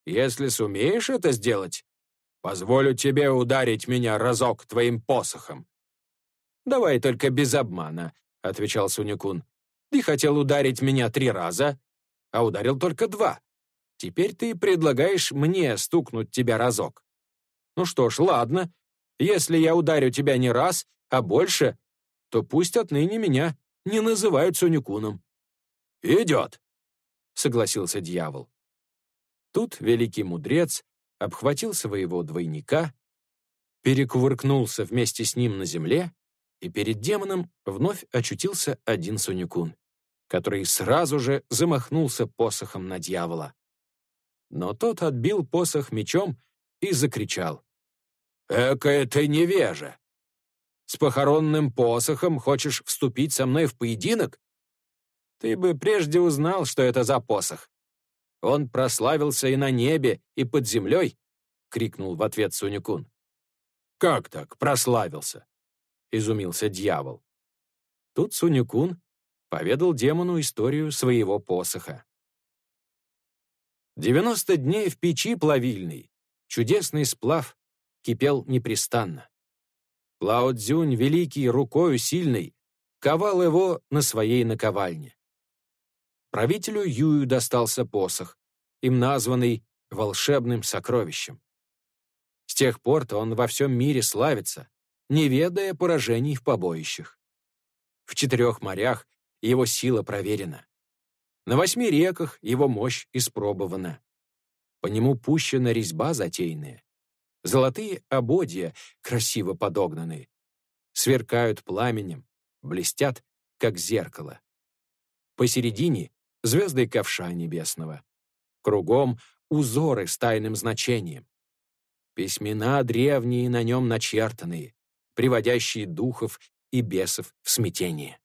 Если сумеешь это сделать, позволю тебе ударить меня разок твоим посохом». «Давай только без обмана», — отвечал Сунь-кун. «Ты хотел ударить меня 3 раза, а ударил только 2. Теперь ты предлагаешь мне стукнуть тебя разок. Ну что ж, ладно. Если я ударю тебя не раз, а больше, то пусть отныне меня не называют Сунь-куном». «Идет», — согласился дьявол. Тут великий мудрец обхватил своего двойника, перекувыркнулся вместе с ним на земле, и перед демоном вновь очутился один Сунь-кун, который сразу же замахнулся посохом на дьявола. Но тот отбил посох мечом и закричал: «Экая ты невежа! С похоронным посохом хочешь вступить со мной в поединок? Ты бы прежде узнал, что это за посох. Он прославился и на небе, и под землей», — крикнул в ответ Сунь-кун. «Как так прославился?» — изумился дьявол. Тут Сунь-кун поведал демону историю своего посоха. 90 дней в печи плавильной чудесный сплав кипел непрестанно. Лао-цзюнь, великий, рукою сильной, ковал его на своей наковальне. Правителю Юю достался посох, им названный волшебным сокровищем. С тех пор-то он во всем мире славится, не ведая поражений в побоищах. В 4 морях его сила проверена. На 8 реках его мощь испробована. По нему пущена резьба затейная. Золотые ободья, красиво подогнанные, сверкают пламенем, блестят, как зеркало. Посередине — звезды ковша небесного. Кругом — узоры с тайным значением. Письмена древние на нем начертанные, приводящие духов и бесов в смятение.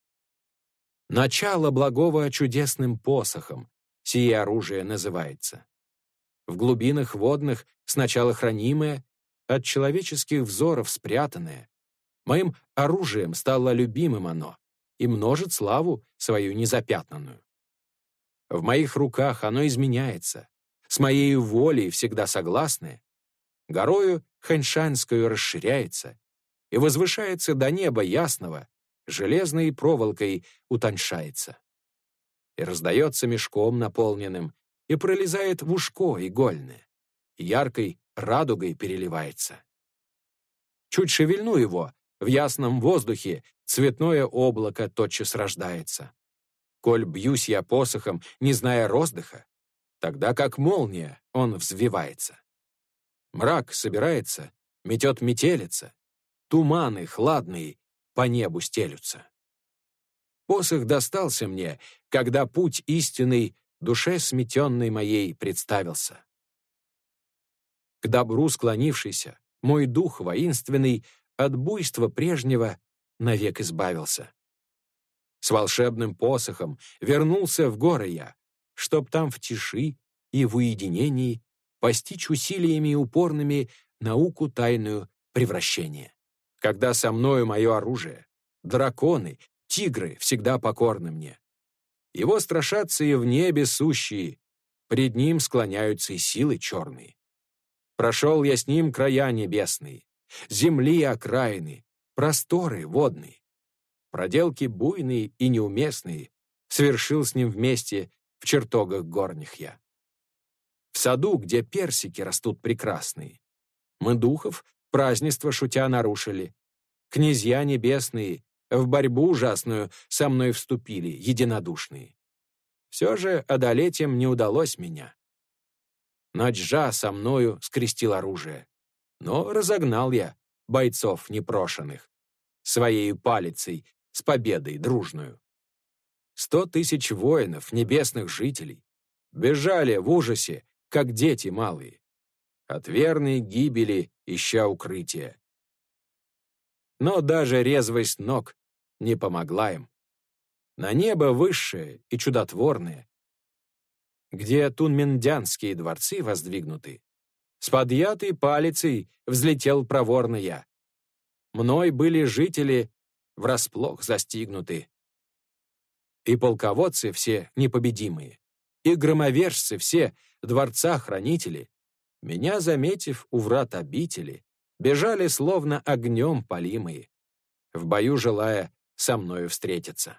Начало благого чудесным посохом, сие оружие называется. В глубинах водных сначала хранимое, от человеческих взоров спрятанное. Моим оружием стало любимым оно и множит славу свою незапятнанную. В моих руках оно изменяется, с моею волей всегда согласное, горою ханьшанскую расширяется и возвышается до неба ясного, железной проволокой утоньшается. И раздается мешком наполненным, и пролезает в ушко игольное, яркой радугой переливается. Чуть шевельну его, в ясном воздухе цветное облако тотчас рождается. Коль бьюсь я посохом, не зная роздыха, тогда как молния он взвивается. Мрак собирается, метет метелица, туманы хладные по небу стелются. Посох достался мне, когда путь истинный душе сметенной моей представился. К добру склонившийся, мой дух воинственный от буйства прежнего навек избавился. С волшебным посохом вернулся в горы я, чтоб там в тиши и в уединении постичь усилиями упорными науку тайную превращения. Когда со мною мое оружие, драконы, тигры всегда покорны мне. Его страшатся и в небе сущие, пред ним склоняются и силы черные. Прошел я с ним края небесные, земли окраины, просторы водные. Проделки буйные и неуместные совершил с ним вместе в чертогах горних я. В саду, где персики растут прекрасные, мы духов празднество шутя нарушили. Князья небесные в борьбу ужасную со мной вступили, единодушные. Все же одолеть им не удалось меня. Наджа со мною скрестил оружие, но разогнал я бойцов непрошенных своею палицей с победой дружную. 100 000 воинов, небесных жителей, бежали в ужасе, как дети малые, от верной гибели ища укрытия. Но даже резвость ног не помогла им. На небо высшее и чудотворное, где тунмендянские дворцы воздвигнуты, с подъятой палицей взлетел проворно я. Мной были жители врасплох застигнуты. И полководцы все непобедимые, и громовержцы все, дворца-хранители, меня, заметив у врат обители, бежали словно огнем полимые, в бою желая со мною встретиться.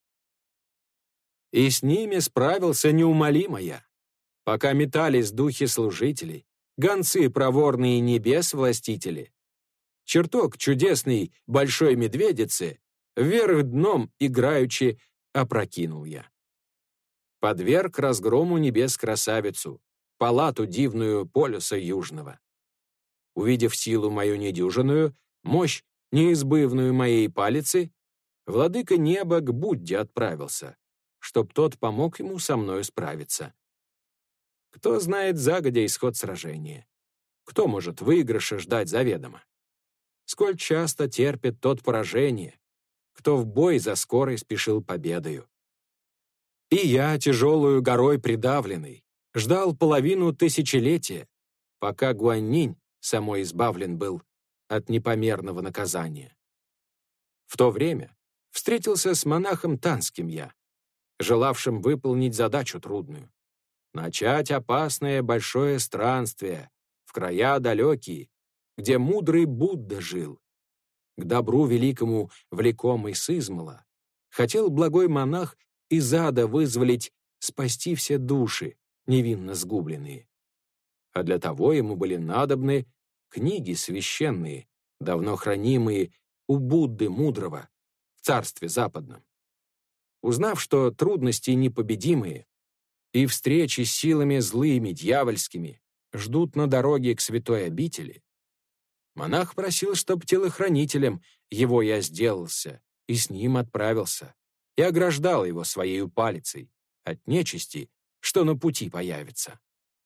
И с ними справился неумолимо я, пока метались духи служителей, гонцы проворные небес властители. Чертог чудесный большой медведицы вверх дном играючи опрокинул я. Подверг разгрому небес красавицу, палату дивную полюса южного. Увидев силу мою недюжинную, мощь неизбывную моей палицы, владыка неба к Будде отправился, чтоб тот помог ему со мною справиться. Кто знает загодя исход сражения? Кто может выигрыша ждать заведомо? Сколь часто терпит тот поражение, кто в бой за скорой спешил победою? И я, тяжелую горой придавленный, ждал половину тысячелетия, пока Гуаннинь самой избавлен был от непомерного наказания. В то время встретился с монахом Танским я, желавшим выполнить задачу трудную, начать опасное большое странствие в края далекие, где мудрый Будда жил. К добру великому влекомый сызмала, хотел благой монах из ада вызволить, спасти все души, невинно сгубленные. А для того ему были надобны книги священные, давно хранимые у Будды мудрого в царстве западном. Узнав, что трудности непобедимые и встречи с силами злыми, дьявольскими ждут на дороге к святой обители, монах просил, чтоб телохранителем его я сделался и с ним отправился, и ограждал его своею палицей от нечисти, что на пути появится.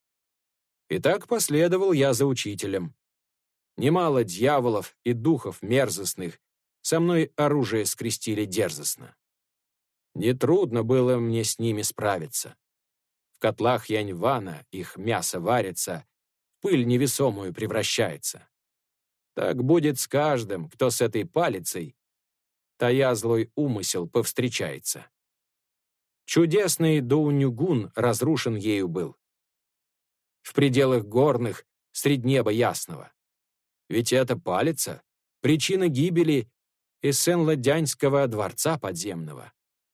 И так последовал я за учителем. Немало дьяволов и духов мерзостных со мной оружие скрестили дерзостно. Нетрудно было мне с ними справиться. В котлах Яньвана их мясо варится, в пыль невесомую превращается. Так будет с каждым, кто с этой палицей, тая злой умысел, повстречается. Чудесный Доунюгун разрушен ею был. В пределах горных, средь неба ясного. Ведь это палица — причина гибели из Сен-Ладяньского дворца подземного.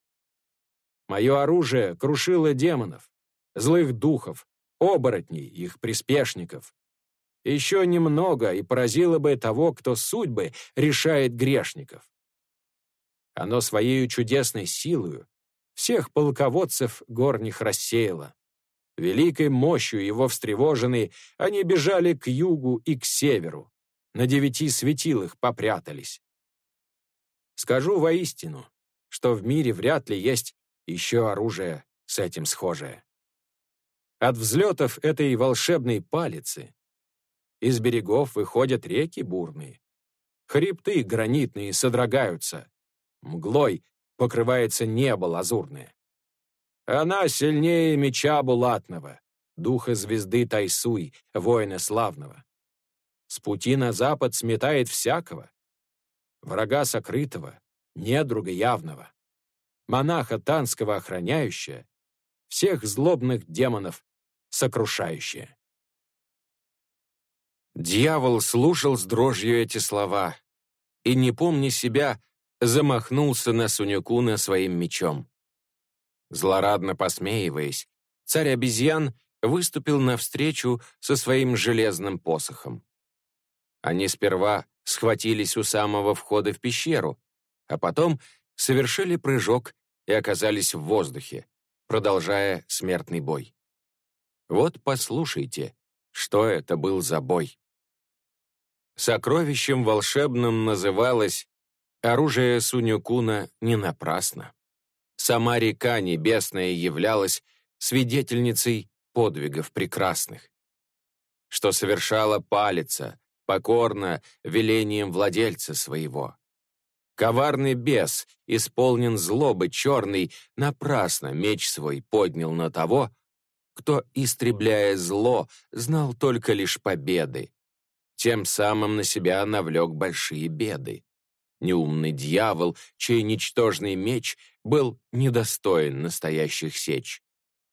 Мое оружие крушило демонов, злых духов, оборотней, их приспешников. Еще немного, и поразило бы того, кто судьбы решает грешников. Оно своею чудесной силою всех полководцев горних рассеяло. Великой мощью его встревоженные, они бежали к югу и к северу, на 9 светилах попрятались. Скажу воистину, что в мире вряд ли есть еще оружие с этим схожее. От взлетов этой волшебной палицы из берегов выходят реки бурные, хребты гранитные содрогаются, мглой покрывается небо лазурное. Она сильнее меча булатного, духа звезды Тайсуй, воина славного. С пути на запад сметает всякого, врага сокрытого, недруга явного, монаха Танского охраняющая, всех злобных демонов сокрушающая. Дьявол слушал с дрожью эти слова и, не помня себя, замахнулся на Сунь-Куна своим мечом. Злорадно посмеиваясь, царь обезьян выступил навстречу со своим железным посохом. Они сперва схватились у самого входа в пещеру, а потом совершили прыжок и оказались в воздухе, продолжая смертный бой. Вот послушайте, что это был за бой. Сокровищем волшебным называлось оружие Сунь-Куна не напрасно. Сама река небесная являлась свидетельницей подвигов прекрасных, что совершала палица, покорно велением владельца своего. Коварный бес, исполнен злобы черной, напрасно меч свой поднял на того, кто, истребляя зло, знал только лишь победы. Тем самым на себя навлек большие беды. Неумный дьявол, чей ничтожный меч был недостоин настоящих сеч.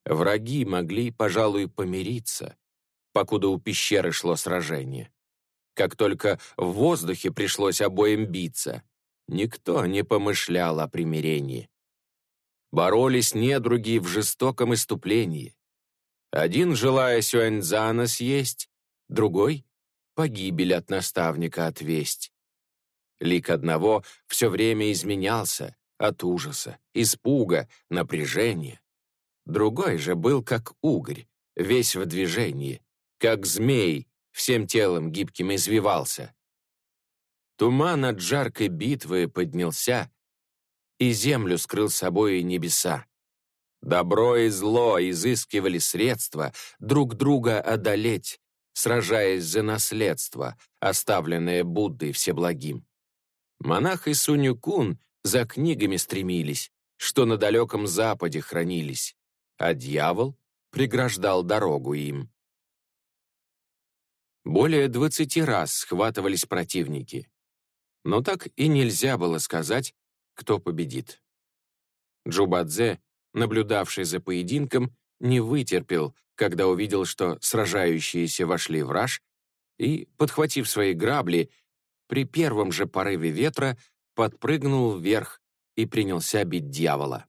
Враги могли, пожалуй, помириться, покуда у пещеры шло сражение. Как только в воздухе пришлось обоим биться, никто не помышлял о примирении. Боролись недруги в жестоком исступлении. Один, желая Сюаньцзана съесть, другой — погибель от наставника отвесть. Лик одного все время изменялся от ужаса, испуга, напряжения. Другой же был как угорь, весь в движении, как змей, всем телом гибким извивался. Туман от жаркой битвы поднялся, и землю скрыл собой и небеса. Добро и зло изыскивали средства друг друга одолеть, сражаясь за наследство, оставленное Буддой Всеблагим. Монах и Сунь-кун за книгами стремились, что на далеком Западе хранились, а дьявол преграждал дорогу им. Более 20 раз схватывались противники, но так и нельзя было сказать, кто победит. Джубадзе, наблюдавший за поединком, не вытерпел, когда увидел, что сражающиеся вошли в раж, и, подхватив свои грабли, при первом же порыве ветра подпрыгнул вверх и принялся бить дьявола.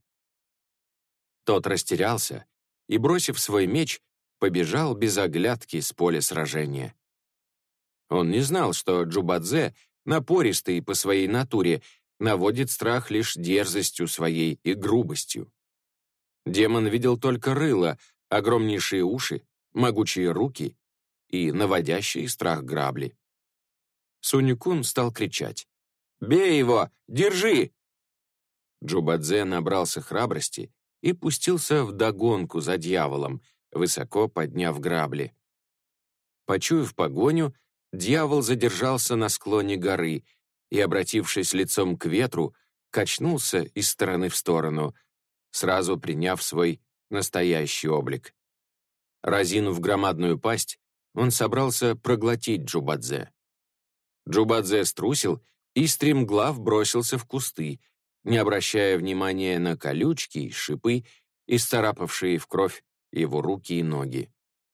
Тот растерялся и, бросив свой меч, побежал без оглядки с поля сражения. Он не знал, что Джубадзе, напористый по своей натуре, наводит страх лишь дерзостью своей и грубостью. Демон видел только рыло, огромнейшие уши, могучие руки и наводящие страх грабли. Сунь-кун стал кричать: «Бей его! Держи!» Джубадзе набрался храбрости и пустился вдогонку за дьяволом, высоко подняв грабли. Почуяв погоню, дьявол задержался на склоне горы и, обратившись лицом к ветру, качнулся из стороны в сторону, сразу приняв свой настоящий облик. Разинув громадную пасть, он собрался проглотить Джубадзе. Джубадзе струсил и стремглав бросился в кусты, не обращая внимания на колючки, шипы, исцарапавшие в кровь его руки и ноги.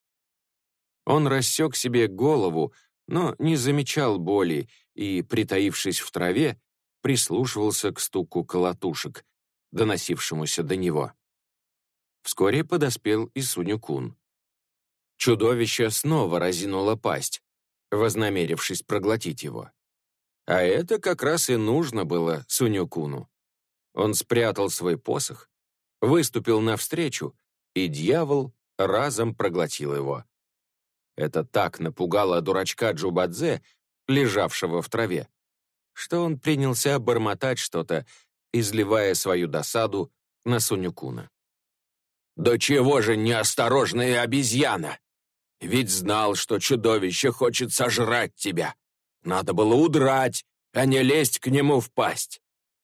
Он рассек себе голову, но не замечал боли и, притаившись в траве, прислушивался к стуку колотушек, доносившемуся до него. Вскоре подоспел и Сунь-кун. Чудовище снова разинуло пасть, вознамерившись проглотить его. А это как раз и нужно было Сунь-куну. Он спрятал свой посох, выступил навстречу, и дьявол разом проглотил его. Это так напугало дурачка Джубадзе, лежавшего в траве, что он принялся бормотать что-то, изливая свою досаду на Сунь-куна. «Да чего же неосторожная обезьяна! Ведь знал, что чудовище хочет сожрать тебя! Надо было удрать, а не лезть к нему в пасть!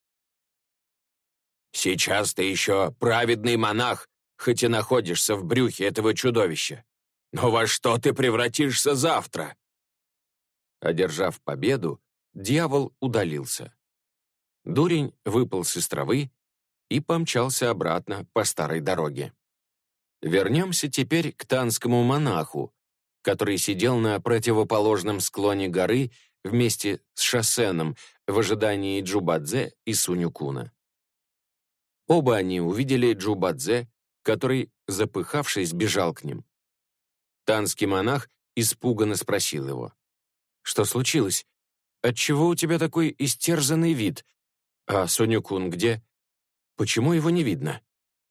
Сейчас ты еще праведный монах, хоть и находишься в брюхе этого чудовища. Но во что ты превратишься завтра?» Одержав победу, дьявол удалился. Дурень выполз из травы и помчался обратно по старой дороге. Вернемся теперь к танскому монаху, который сидел на противоположном склоне горы вместе с Шасеном в ожидании Джубадзе и Сунь-куна. Оба они увидели Джубадзе, который, запыхавшись, бежал к ним. Танский монах испуганно спросил его: «Что случилось? Отчего у тебя такой истерзанный вид? А Сунь-кун где? Почему его не видно?»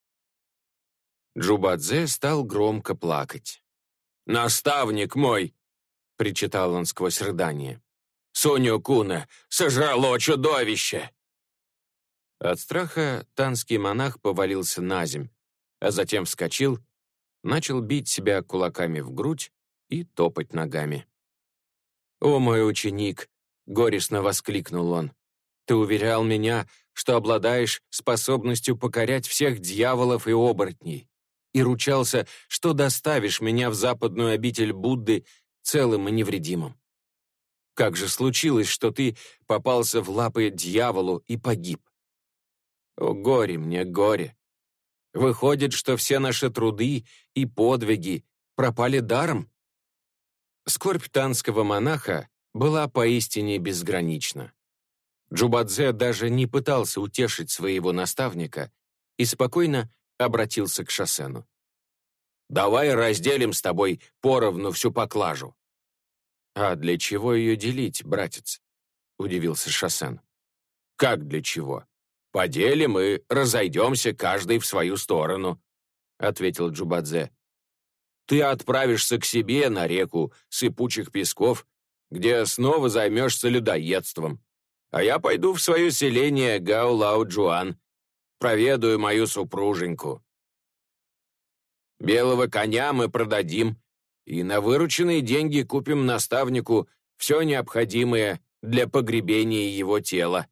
Джубадзе стал громко плакать. «Наставник мой!» — причитал он сквозь рыдание. «Сунь-куна сожрало чудовище!» От страха танский монах повалился наземь, а затем вскочил, начал бить себя кулаками в грудь и топать ногами. «О, мой ученик!» — горестно воскликнул он. «Ты уверял меня, что обладаешь способностью покорять всех дьяволов и оборотней, и ручался, что доставишь меня в западную обитель Будды целым и невредимым. Как же случилось, что ты попался в лапы дьяволу и погиб? О, горе мне, горе! Выходит, что все наши труды и подвиги пропали даром? Скорбь танского монаха была поистине безгранична. Джубадзе даже не пытался утешить своего наставника и спокойно обратился к Шосену. «Давай разделим с тобой поровну всю поклажу». «А для чего ее делить, братец?» — удивился Шосен. «Как для чего? Поделим и разойдемся каждый в свою сторону», — ответил Джубадзе. «Ты отправишься к себе на реку Сыпучих Песков, где снова займешься людоедством, а я пойду в свое селение Гао-Лао-Джуан, проведаю мою супруженьку. Белого коня мы продадим, и на вырученные деньги купим наставнику все необходимое для погребения его тела».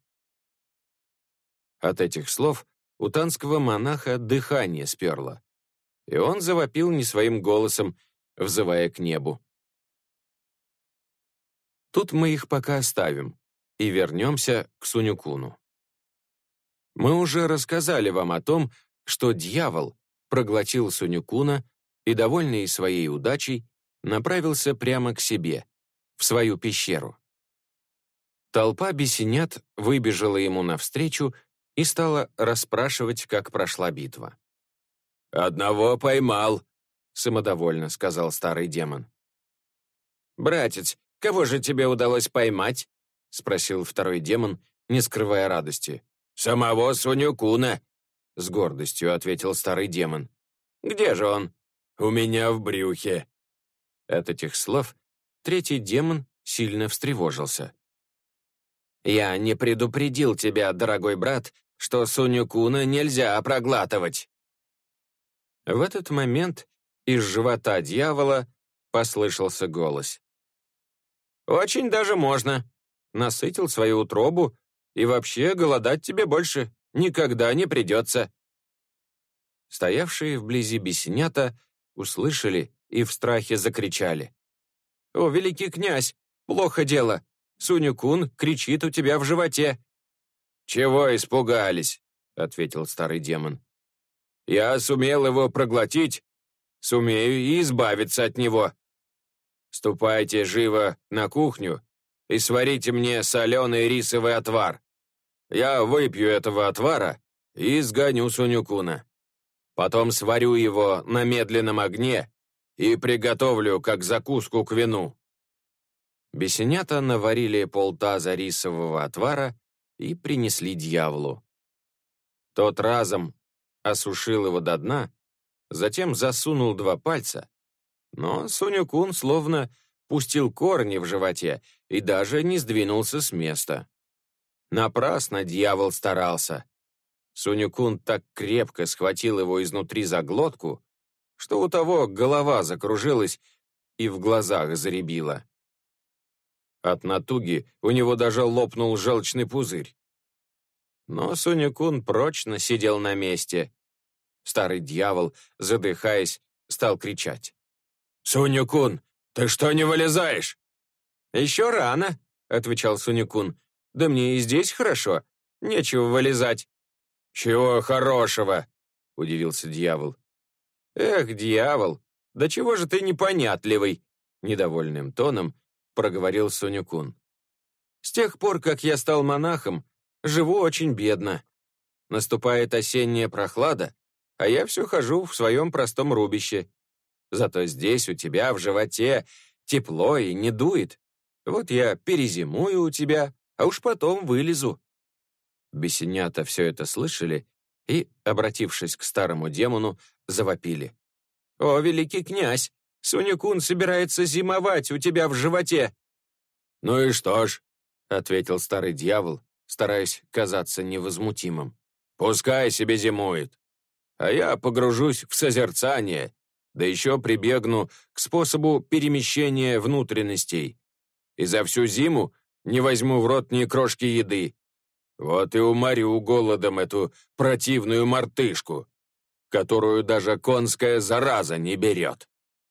От этих слов у танского монаха дыхание сперло, и он завопил не своим голосом, взывая к небу. Тут мы их пока оставим и вернемся к Суню-куну. Мы уже рассказали вам о том, что дьявол проглотил Суню-куна и, довольный своей удачей, направился прямо к себе, в свою пещеру. Толпа бесенят выбежала ему навстречу и стала расспрашивать, как прошла битва. «Одного поймал», — самодовольно сказал старый демон. «Братец, кого же тебе удалось поймать?» — спросил второй демон, не скрывая радости. «Самого Суню-куна», — с гордостью ответил старый демон. «Где же он?» «У меня в брюхе». От этих слов третий демон сильно встревожился. «Я не предупредил тебя, дорогой брат, что Суню-куна нельзя проглатывать». В этот момент из живота дьявола послышался голос. «Очень даже можно. Насытил свою утробу, и вообще голодать тебе больше никогда не придется». Стоявшие вблизи бесенята услышали и в страхе закричали. «О, великий князь, плохо дело! Суню-кун кричит у тебя в животе!» «Чего испугались?» — ответил старый демон. «Я сумел его проглотить, сумею и избавиться от него. Ступайте живо на кухню и сварите мне соленый рисовый отвар. Я выпью этого отвара и сгоню Суню-куна. Потом сварю его на медленном огне и приготовлю как закуску к вину». Бесенята наварили полтаза рисового отвара и принесли дьяволу. Тот разом осушил его до дна, затем засунул 2 пальца, но Суню-кун словно пустил корни в животе и даже не сдвинулся с места. Напрасно дьявол старался. Суню-кун так крепко схватил его изнутри за глотку, что у того голова закружилась и в глазах зарябила. От натуги у него даже лопнул желчный пузырь. Но Суню-кун прочно сидел на месте. Старый дьявол, задыхаясь, стал кричать. «Суню-кун, ты что не вылезаешь?» «Еще рано», — отвечал Суню-кун. «Да мне и здесь хорошо, нечего вылезать». «Чего хорошего?» — удивился дьявол. «Эх, дьявол, да чего же ты непонятливый?» — недовольным тоном проговорил Суню-кун. «С тех пор, как я стал монахом, живу очень бедно. Наступает осенняя прохлада, а я все хожу в своем простом рубище. Зато здесь у тебя в животе тепло и не дует. Вот я перезимую у тебя, а уж потом вылезу». Бесенята все это слышали и, обратившись к старому демону, завопили. «О, великий князь, Суню-кун собирается зимовать у тебя в животе!» «Ну и что ж», — ответил старый дьявол, стараясь казаться невозмутимым. «Пускай себе зимует, а я погружусь в созерцание, да еще прибегну к способу перемещения внутренностей. И за всю зиму не возьму в рот ни крошки еды. Вот и уморю голодом эту противную мартышку, которую даже конская зараза не берет».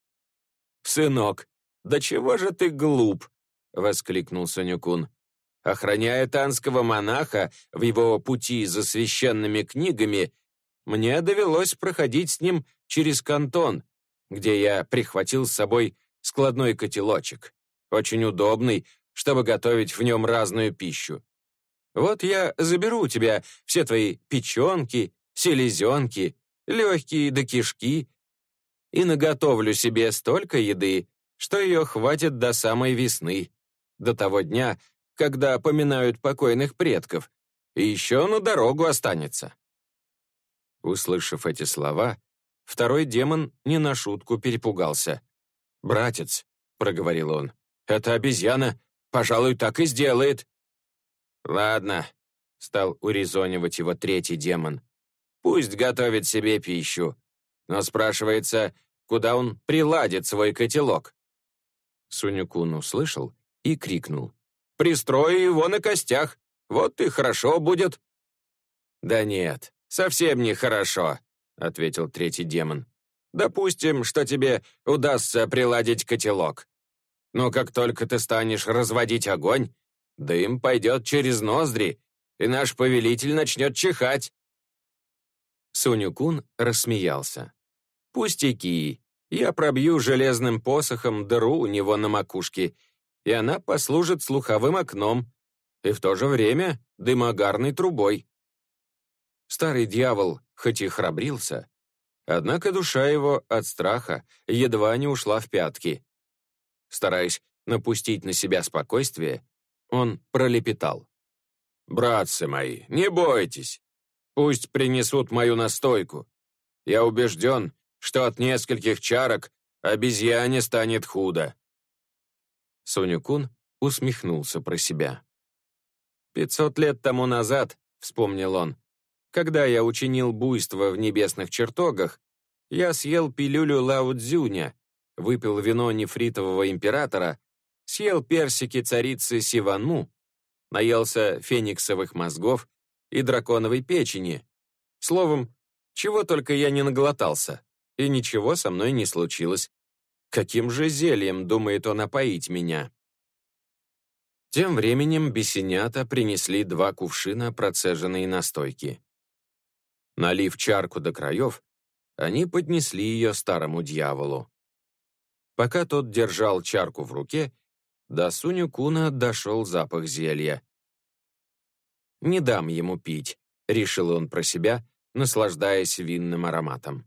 «Сынок, да чего же ты глуп?» — воскликнул Суню-кун. «Охраняя танского монаха в его пути за священными книгами, мне довелось проходить с ним через кантон, где я прихватил с собой складной котелочек, очень удобный, чтобы готовить в нем разную пищу. Вот я заберу у тебя все твои печенки, селезенки, легкие да кишки и наготовлю себе столько еды, что ее хватит до самой весны, до того дня, когда поминают покойных предков, и еще на дорогу останется». Услышав эти слова, второй демон не на шутку перепугался. «Братец», — проговорил он, — «эта обезьяна, пожалуй, так и сделает». «Ладно», — стал урезонивать его третий демон, «пусть готовит себе пищу, но спрашивается, куда он приладит свой котелок». Сунь-кун услышал и крикнул: «Пристрою его на костях, вот и хорошо будет». «Да нет, совсем не хорошо», — ответил третий демон. «Допустим, что тебе удастся приладить котелок. Но как только ты станешь разводить огонь, дым пойдет через ноздри, и наш повелитель начнет чихать». Сунь-кун рассмеялся. «Пустяки, я пробью железным посохом дыру у него на макушке, и она послужит слуховым окном, и в то же время дымогарной трубой». Старый дьявол хоть и храбрился, однако душа его от страха едва не ушла в пятки. Стараясь напустить на себя спокойствие, он пролепетал: «Братцы мои, не бойтесь, пусть принесут мою настойку. Я убежден, что от нескольких чарок обезьяне станет худо». Сунь-кун усмехнулся про себя. 500 лет тому назад, — вспомнил он, — когда я учинил буйство в небесных чертогах, я съел пилюлю Лао-Цзюня, выпил вино нефритового императора, съел персики царицы Сиванму, наелся фениксовых мозгов и драконовой печени. Словом, чего только я не наглотался, и ничего со мной не случилось. Каким же зельем думает он опоить меня? Тем временем бесенята принесли 2 кувшина процеженной настойки. Налив чарку до краев, они поднесли ее старому дьяволу. Пока тот держал чарку в руке, до Сунь-куна дошел запах зелья. «Не дам ему пить», — решил он про себя, наслаждаясь винным ароматом.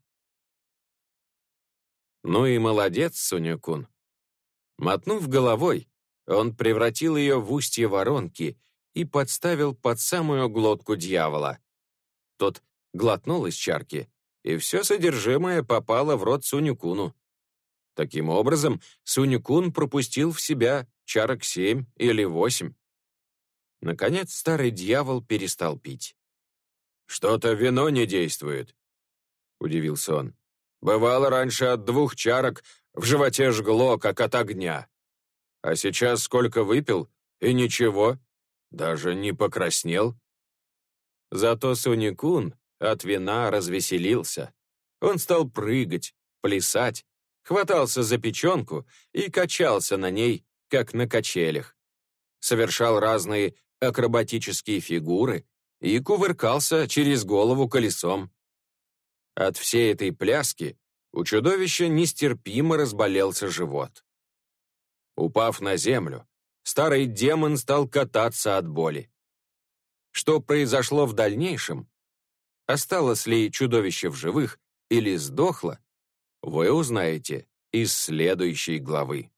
«Ну и молодец, Сунь-кун». Мотнув головой, он превратил ее в устье воронки и подставил под самую глотку дьявола. Тот глотнул из чарки, и все содержимое попало в рот Сунь-куну. Таким образом, Сунь-кун пропустил в себя чарок 7 или 8. Наконец старый дьявол перестал пить. «Что-то вино не действует», — удивился он. «Бывало раньше от 2 чарок в животе жгло, как от огня. А сейчас сколько выпил, и ничего, даже не покраснел». Зато Сунь-кун от вина развеселился. Он стал прыгать, плясать, хватался за печенку и качался на ней, как на качелях. Совершал разные акробатические фигуры и кувыркался через голову колесом. От всей этой пляски у чудовища нестерпимо разболелся живот. Упав на землю, старый демон стал кататься от боли. Что произошло в дальнейшем? Осталось ли чудовище в живых или сдохло? Вы узнаете из следующей главы.